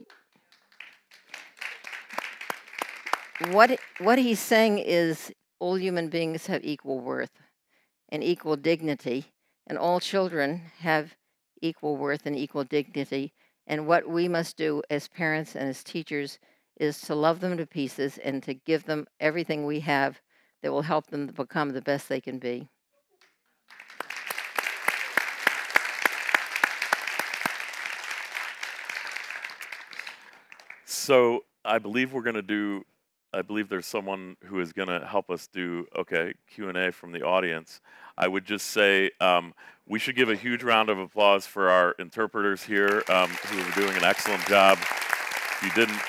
Speaker 4: What, what he's saying is all human beings have equal worth and equal dignity, and all children have equal worth and equal dignity. And what we must do as parents and as teachers is to love them to pieces and to give them everything we have that will help them to become the best they can be.
Speaker 3: So I believe we're going to do, I believe there's someone who is going to help us do, okay, Q and A from the audience. I would just say um, we should give a huge round of applause for our interpreters here um, who are doing an excellent job. If you didn't,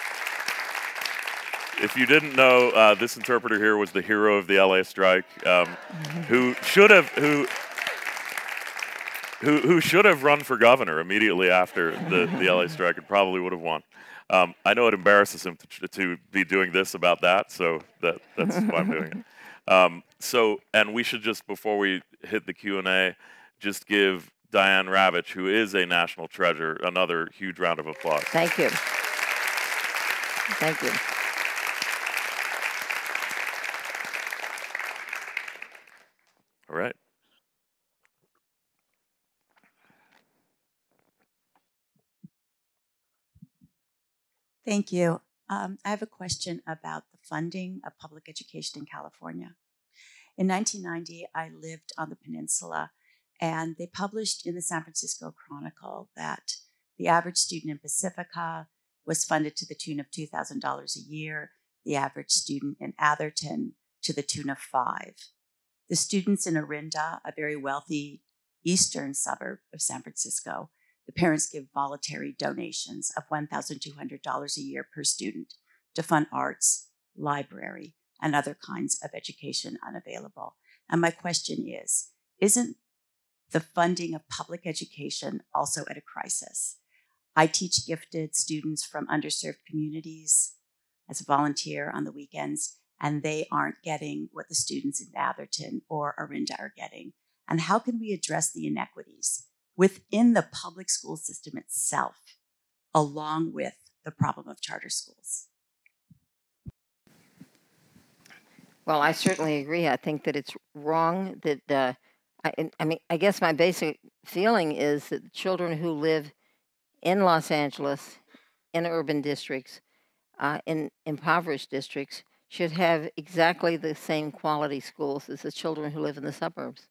Speaker 3: if you didn't know, uh, this interpreter here was the hero of the L A strike, um, who should have, who, who, who should have run for governor immediately after the, the L A strike and probably would have won. Um, I know it embarrasses him to, to be doing this about that, so that, that's why I'm doing it. Um, so, and we should just, before we hit the Q and A, just give Diane Ravitch, who is a national treasure, another huge round of applause.
Speaker 4: Thank you. Thank you.
Speaker 3: All right.
Speaker 1: Thank you. Um, I have a question about the funding of public education in California. In nineteen ninety, I lived on the peninsula, and they published in the San Francisco Chronicle that the average student in Pacifica was funded to the tune of two thousand dollars a year, the average student in Atherton to the tune of five. The students in Orinda, a very wealthy eastern suburb of San Francisco, the parents give voluntary donations of one thousand two hundred dollars a year per student to fund arts, library, and other kinds of education unavailable. And my question is, isn't the funding of public education also at a crisis? I teach gifted students from underserved communities as a volunteer on the weekends, and they aren't getting what the students in Atherton or Orinda are getting. And how can we address the inequities within the public school system itself, along with the problem of charter schools?
Speaker 4: Well, I certainly agree. I think that it's wrong that uh, I, and- I mean, I guess my basic feeling is that the children who live in Los Angeles, in urban districts, uh, in impoverished districts, should have exactly the same quality schools as the children who live in the suburbs.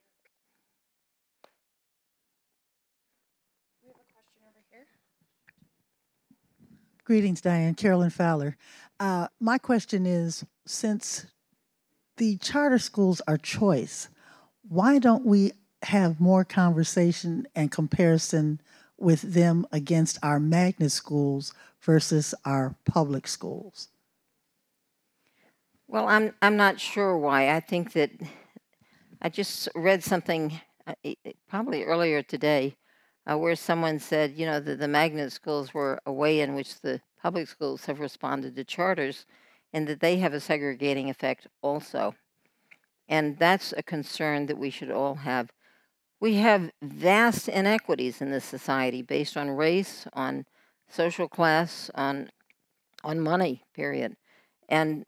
Speaker 5: Greetings, Diane. Carolyn Fowler. Uh, my question is, since the charter schools are choice, why don't we have more conversation and comparison with them against our magnet schools versus our public schools?
Speaker 4: Well, I'm I'm not sure why. I think that I just read something uh, e- e- probably earlier today, uh, where someone said, you know, that the magnet schools were a way in which the public schools have responded to charters, and that they have a segregating effect also. And that's a concern that we should all have. We have vast inequities in this society based on race, on social class, on on money, period. And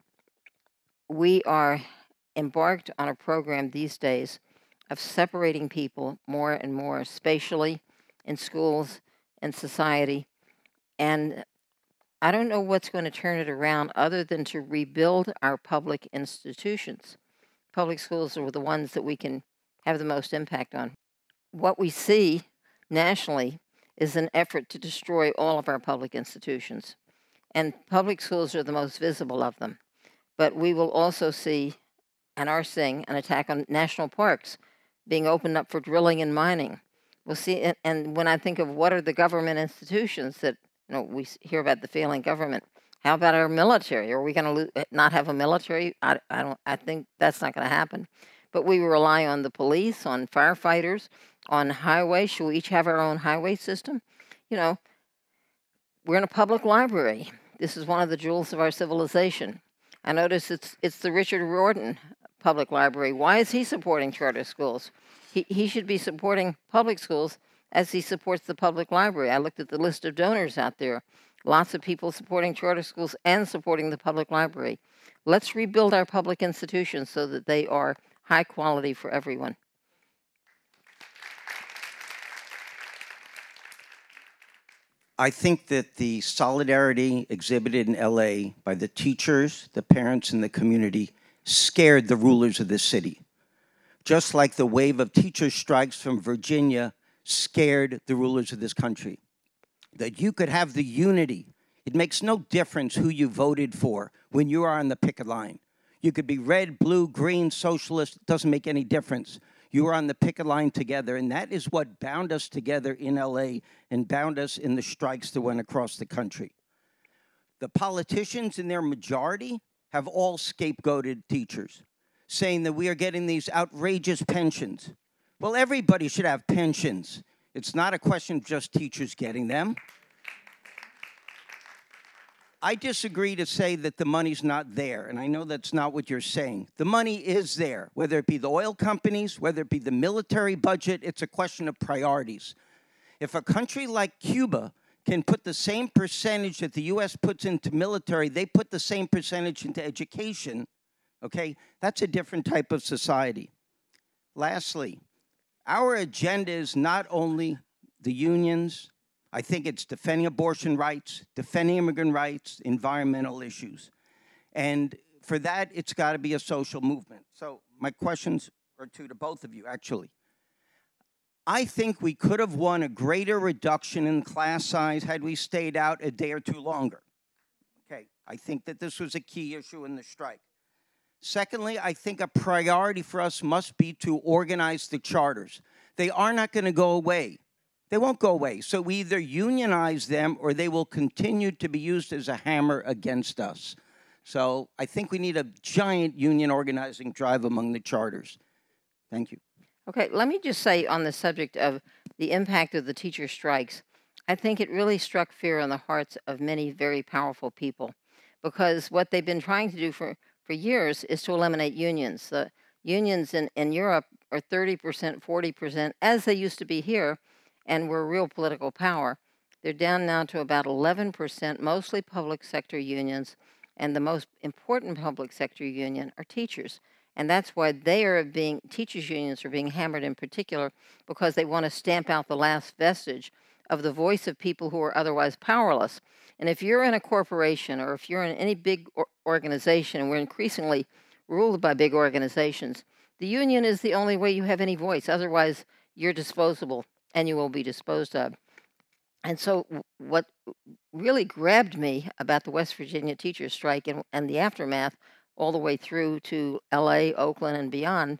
Speaker 4: we are embarked on a program these days of separating people more and more spatially in schools and society. And I don't know what's going to turn it around other than to rebuild our public institutions. Public schools are the ones that we can have the most impact on. What we see nationally is an effort to destroy all of our public institutions. And public schools are the most visible of them. But we will also see, and are seeing, an attack on national parks being opened up for drilling and mining. We'll see, and, and when I think of what are the government institutions that, you know, we hear about the failing government, how about our military? Are we going to lo- not have a military? I, I don't. I think that's not going to happen. But we rely on the police, on firefighters, on highways. Should we each have our own highway system? You know, we're in a public library. This is one of the jewels of our civilization. I notice it's it's the Richard Riordan Public Library. Why is he supporting charter schools? He he should be supporting public schools as he supports the public library. I looked at the list of donors out there. Lots of people supporting charter schools and supporting the public library. Let's rebuild our public institutions so that they are high quality for everyone.
Speaker 6: I think that the solidarity exhibited in L A by the teachers, the parents, and the community scared the rulers of this city. Just like the wave of teacher strikes from Virginia scared the rulers of this country. That you could have the unity. It makes no difference who you voted for when you are on the picket line. You could be red, blue, green, socialist, it doesn't make any difference. You were on the picket line together, and that is what bound us together in L A and bound us in the strikes that went across the country. The politicians in their majority have all scapegoated teachers, saying that we are getting these outrageous pensions. Well, everybody should have pensions. It's not a question of just teachers getting them. I disagree to say that the money's not there, and I know that's not what you're saying. The money is there, whether it be the oil companies, whether it be the military budget, it's a question of priorities. If a country like Cuba can put the same percentage that the U S puts into military, they put the same percentage into education, okay, that's a different type of society. Lastly, our agenda is not only the unions. I think it's defending abortion rights, defending immigrant rights, environmental issues. And for that, it's got to be a social movement. So my questions are two to both of you, actually. I think we could have won a greater reduction in class size had we stayed out a day or two longer. Okay, I think that this was a key issue in the strike. Secondly, I think a priority for us must be to organize the charters. They are not going to go away. They won't go away. So we either unionize them or they will continue to be used as a hammer against us. So I think we need a giant union organizing drive among the charters. Thank you.
Speaker 4: Okay, let me just say on the subject of the impact of the teacher strikes, I think it really struck fear in the hearts of many very powerful people, because what they've been trying to do for, for years is to eliminate unions. The unions in, in Europe are thirty percent, forty percent, as they used to be here, and were real political power. They're down now to about eleven percent, mostly public sector unions, and the most important public sector union are teachers. And that's why they are being, teachers' unions are being hammered in particular, because they want to stamp out the last vestige of the voice of people who are otherwise powerless. And if you're in a corporation or if you're in any big or organization, and we're increasingly ruled by big organizations, the union is the only way you have any voice. Otherwise, you're disposable and you will be disposed of. And so what really grabbed me about the West Virginia teachers' strike and, and the aftermath all the way through to L A, Oakland, and beyond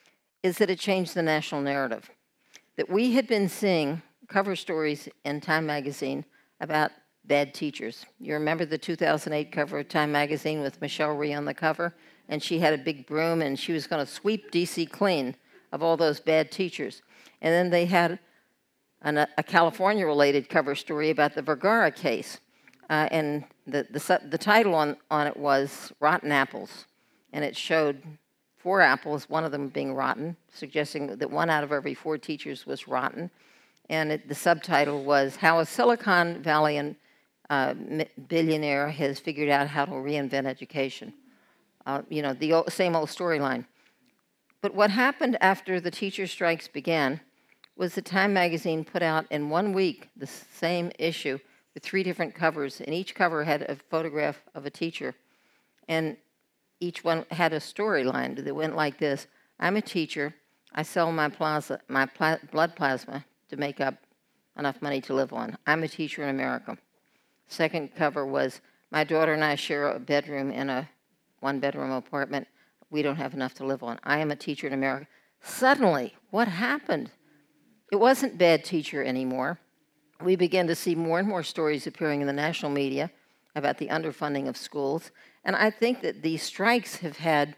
Speaker 4: is that it changed the national narrative. That we had been seeing cover stories in Time magazine about bad teachers. You remember the two thousand eight cover of Time magazine with Michelle Rhee on the cover? And she had a big broom and she was going to sweep D C clean of all those bad teachers. And then they had an, a California-related cover story about the Vergara case. Uh, and the, the, the title on, on it was Rotten Apples. And it showed four apples, one of them being rotten, suggesting that one out of every four teachers was rotten. And it, the subtitle was How a Silicon Valley uh, Billionaire Has Figured Out How to Reinvent Education. Uh, you know, the old, same old storyline. But what happened after the teacher strikes began was the Time magazine put out in one week the same issue with three different covers, and each cover had a photograph of a teacher. And each one had a storyline that went like this: I'm a teacher, I sell my, plaza, my pla blood plasma to make up enough money to live on. I'm a teacher in America. Second cover was, my daughter and I share a bedroom in a one-bedroom apartment. We don't have enough to live on. I am a teacher in America. Suddenly, what happened? It wasn't bad teacher anymore. We began to see more and more stories appearing in the national media about the underfunding of schools. And I think that these strikes have had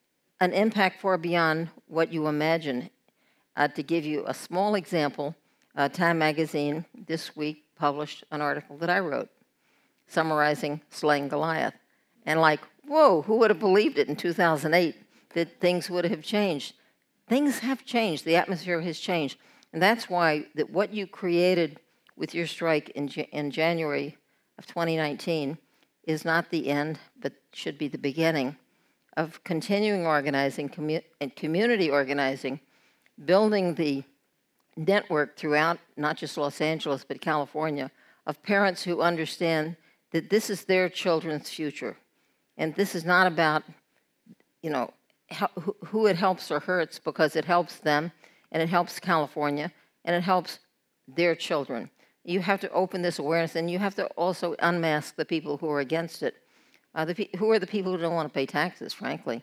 Speaker 4: an impact far beyond what you imagine. Uh, to give you a small example, uh, Time magazine this week published an article that I wrote summarizing Slaying Goliath. And like, whoa, who would have believed it in two thousand eight that things would have changed? Things have changed. The atmosphere has changed. And that's why that what you created with your strike in, in January of twenty nineteen is not the end, but should be the beginning of continuing organizing commu and community organizing, building the network throughout not just Los Angeles, but California, of parents who understand that this is their children's future. And this is not about, you know, how, who it helps or hurts, because it helps them, and it helps California, and it helps their children. You have to open this awareness, and you have to also unmask the people who are against it. Uh, the pe who are the people who don't want to pay taxes, frankly?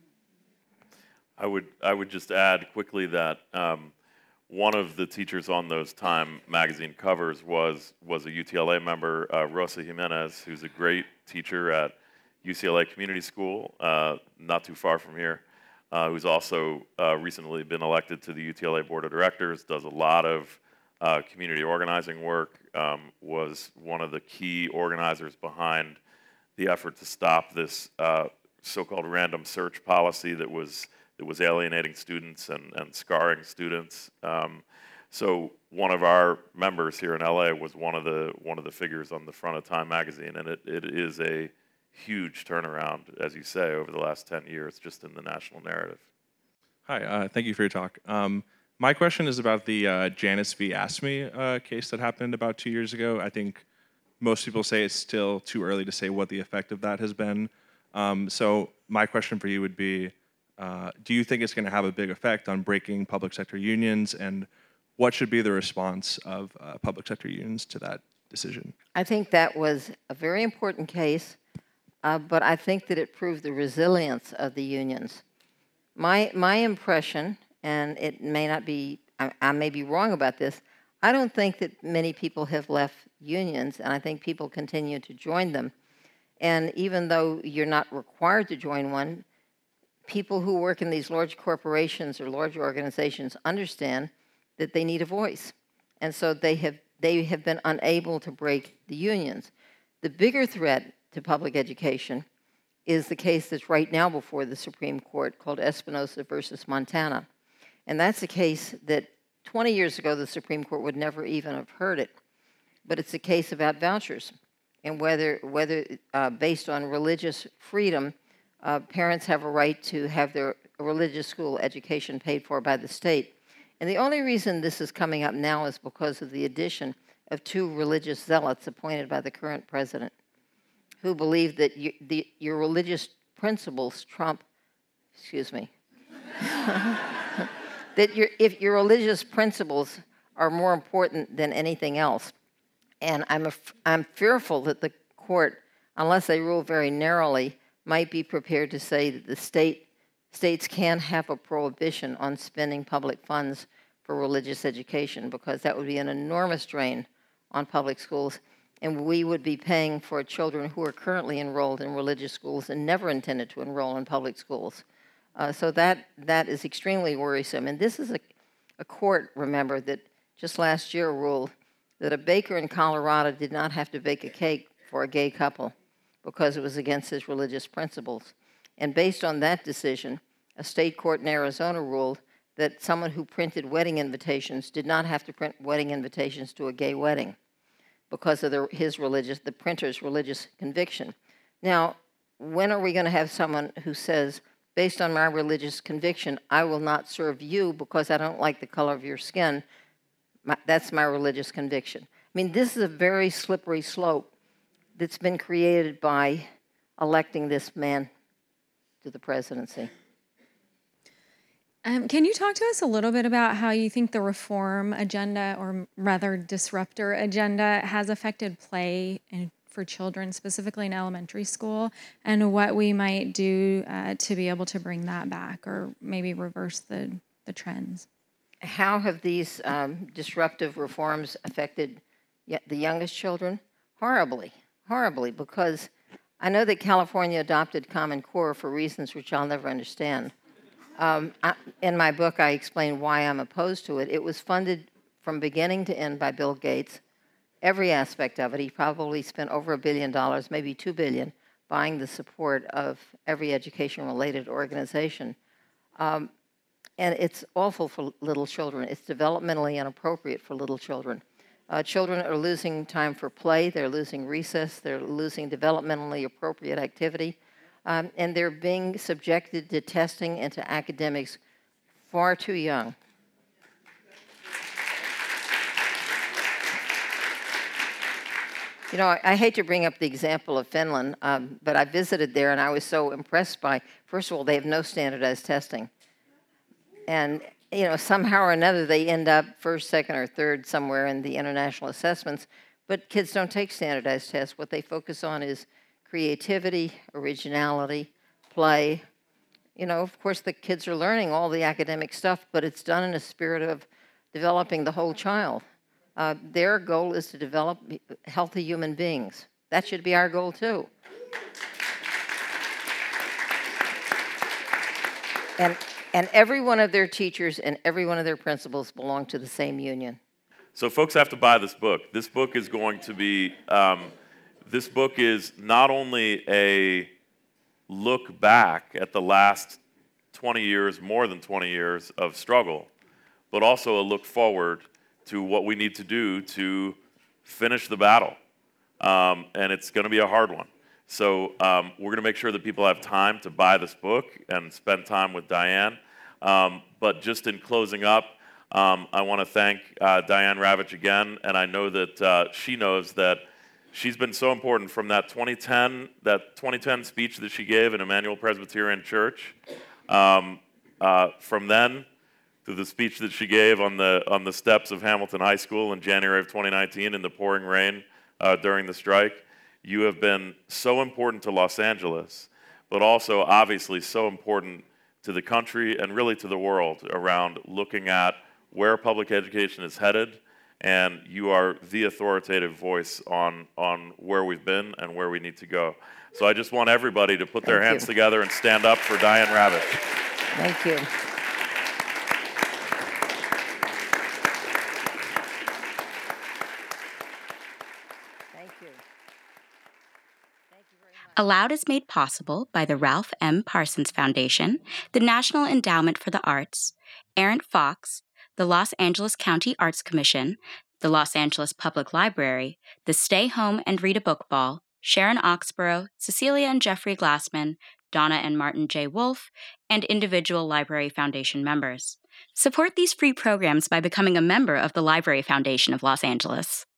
Speaker 3: I would, I would just add quickly that um, one of the teachers on those Time magazine covers was, was a U T L A member, uh, Rosa Jimenez, who's a great teacher at U C L A Community School, uh, not too far from here, uh, who's also uh, recently been elected to the U T L A Board of Directors, does a lot of uh, community organizing work, um, was one of the key organizers behind the effort to stop this uh, so-called random search policy that was that was alienating students and, and scarring students. Um, so one of our members here in L A was one of the one of the figures on the front of Time magazine, and it, it is a huge turnaround, as you say, over the last ten years, just in the national narrative.
Speaker 7: Hi, uh, thank you for your talk. Um, my question is about the uh, Janus v. AFSCME uh, case that happened about two years ago. I think most people say it's still too early to say what the effect of that has been. Um, so my question for you would be, uh, do you think it's going to have a big effect on breaking public sector unions, and what should be the response of uh, public sector unions to that decision?
Speaker 4: I think that was a very important case, uh, but I think that it proved the resilience of the unions. My, my impression, and it may not be, I, I may be wrong about this, I don't think that many people have left unions, and I think people continue to join them. And even though you're not required to join one, people who work in these large corporations or large organizations understand that they need a voice. And so they have, they have been unable to break the unions. The bigger threat to public education is the case that's right now before the Supreme Court called Espinoza versus Montana. And that's a case that twenty years ago the Supreme Court would never even have heard it. But it's a case about vouchers and whether, whether uh, based on religious freedom, Uh, parents have a right to have their religious school education paid for by the state. And the only reason this is coming up now is because of the addition of two religious zealots appointed by the current president, who believe that you, the, your religious principles trump, excuse me, that your, if your religious principles are more important than anything else. And I'm, a, I'm fearful that the court, unless they rule very narrowly, might be prepared to say that the state states can have a prohibition on spending public funds for religious education, because that would be an enormous drain on public schools, and we would be paying for children who are currently enrolled in religious schools and never intended to enroll in public schools. Uh, so that that is extremely worrisome. And this is a, a court, remember, that just last year ruled that a baker in Colorado did not have to bake a cake for a gay couple because it was against his religious principles. And based on that decision, a state court in Arizona ruled that someone who printed wedding invitations did not have to print wedding invitations to a gay wedding because of the, his religious, the printer's religious conviction. Now, when are we going to have someone who says, based on my religious conviction, I will not serve you because I don't like the color of your skin? My, that's my religious conviction. I mean, this is a very slippery slope that's been created by electing this man to the presidency.
Speaker 8: Um, can you talk to us a little bit about how you think the reform agenda, or rather disruptor agenda, has affected play in, for children, specifically in elementary school, and what we might do uh, to be able to bring that back or maybe reverse the, the trends?
Speaker 4: How have these um, disruptive reforms affected the youngest children? Horribly, horribly, because I know that California adopted Common Core for reasons which I'll never understand. Um, I, in my book, I explain why I'm opposed to it. It was funded from beginning to end by Bill Gates, every aspect of it. He probably spent over a billion dollars, maybe two billion, buying the support of every education-related organization. Um, and it's awful for little children. It's developmentally inappropriate for little children. Uh, children are losing time for play. They're losing recess. They're losing developmentally appropriate activity. Um, and they're being subjected to testing and to academics far too young. You know, I, I hate to bring up the example of Finland, um, but I visited there and I was so impressed by, first of all, they have no standardized testing. And, you know, somehow or another they end up first, second, or third somewhere in the international assessments, but kids don't take standardized tests. What they focus on is creativity, originality, play. You know, of course, the kids are learning all the academic stuff, but it's done in a spirit of developing the whole child. Uh, their goal is to develop healthy human beings. That should be our goal, too. And, and every one of their teachers and every one of their principals belong to the same union.
Speaker 3: So folks have to buy this book. This book is going to be... Um, This book is not only a look back at the last twenty years, more than twenty years of struggle, but also a look forward to what we need to do to finish the battle. Um, and it's going to be a hard one. So um, we're going to make sure that people have time to buy this book and spend time with Diane. Um, but just in closing up, um, I want to thank uh, Diane Ravitch again, and I know that uh, she knows that she's been so important from that twenty ten, that twenty ten speech that she gave in Emmanuel Presbyterian Church. Um, uh, from then to the speech that she gave on the on the steps of Hamilton High School in January of twenty nineteen in the pouring rain uh, during the strike. You have been so important to Los Angeles, but also obviously so important to the country and really to the world around looking at where public education is headed. And you are the authoritative voice on, on where we've been and where we need to go. So I just want everybody to put their
Speaker 4: Thank
Speaker 3: hands
Speaker 4: you.
Speaker 3: together and stand up for Diane Ravitch.
Speaker 4: Thank you. Thank you. Thank you very much.
Speaker 9: Allowed is made possible by the Ralph M. Parsons Foundation, the National Endowment for the Arts, Errant Fox, the Los Angeles County Arts Commission, the Los Angeles Public Library, the Stay Home and Read a Book Ball, Sharon Oxborough, Cecilia and Jeffrey Glassman, Donna and Martin J. Wolf, and individual Library Foundation members. Support these free programs by becoming a member of the Library Foundation of Los Angeles.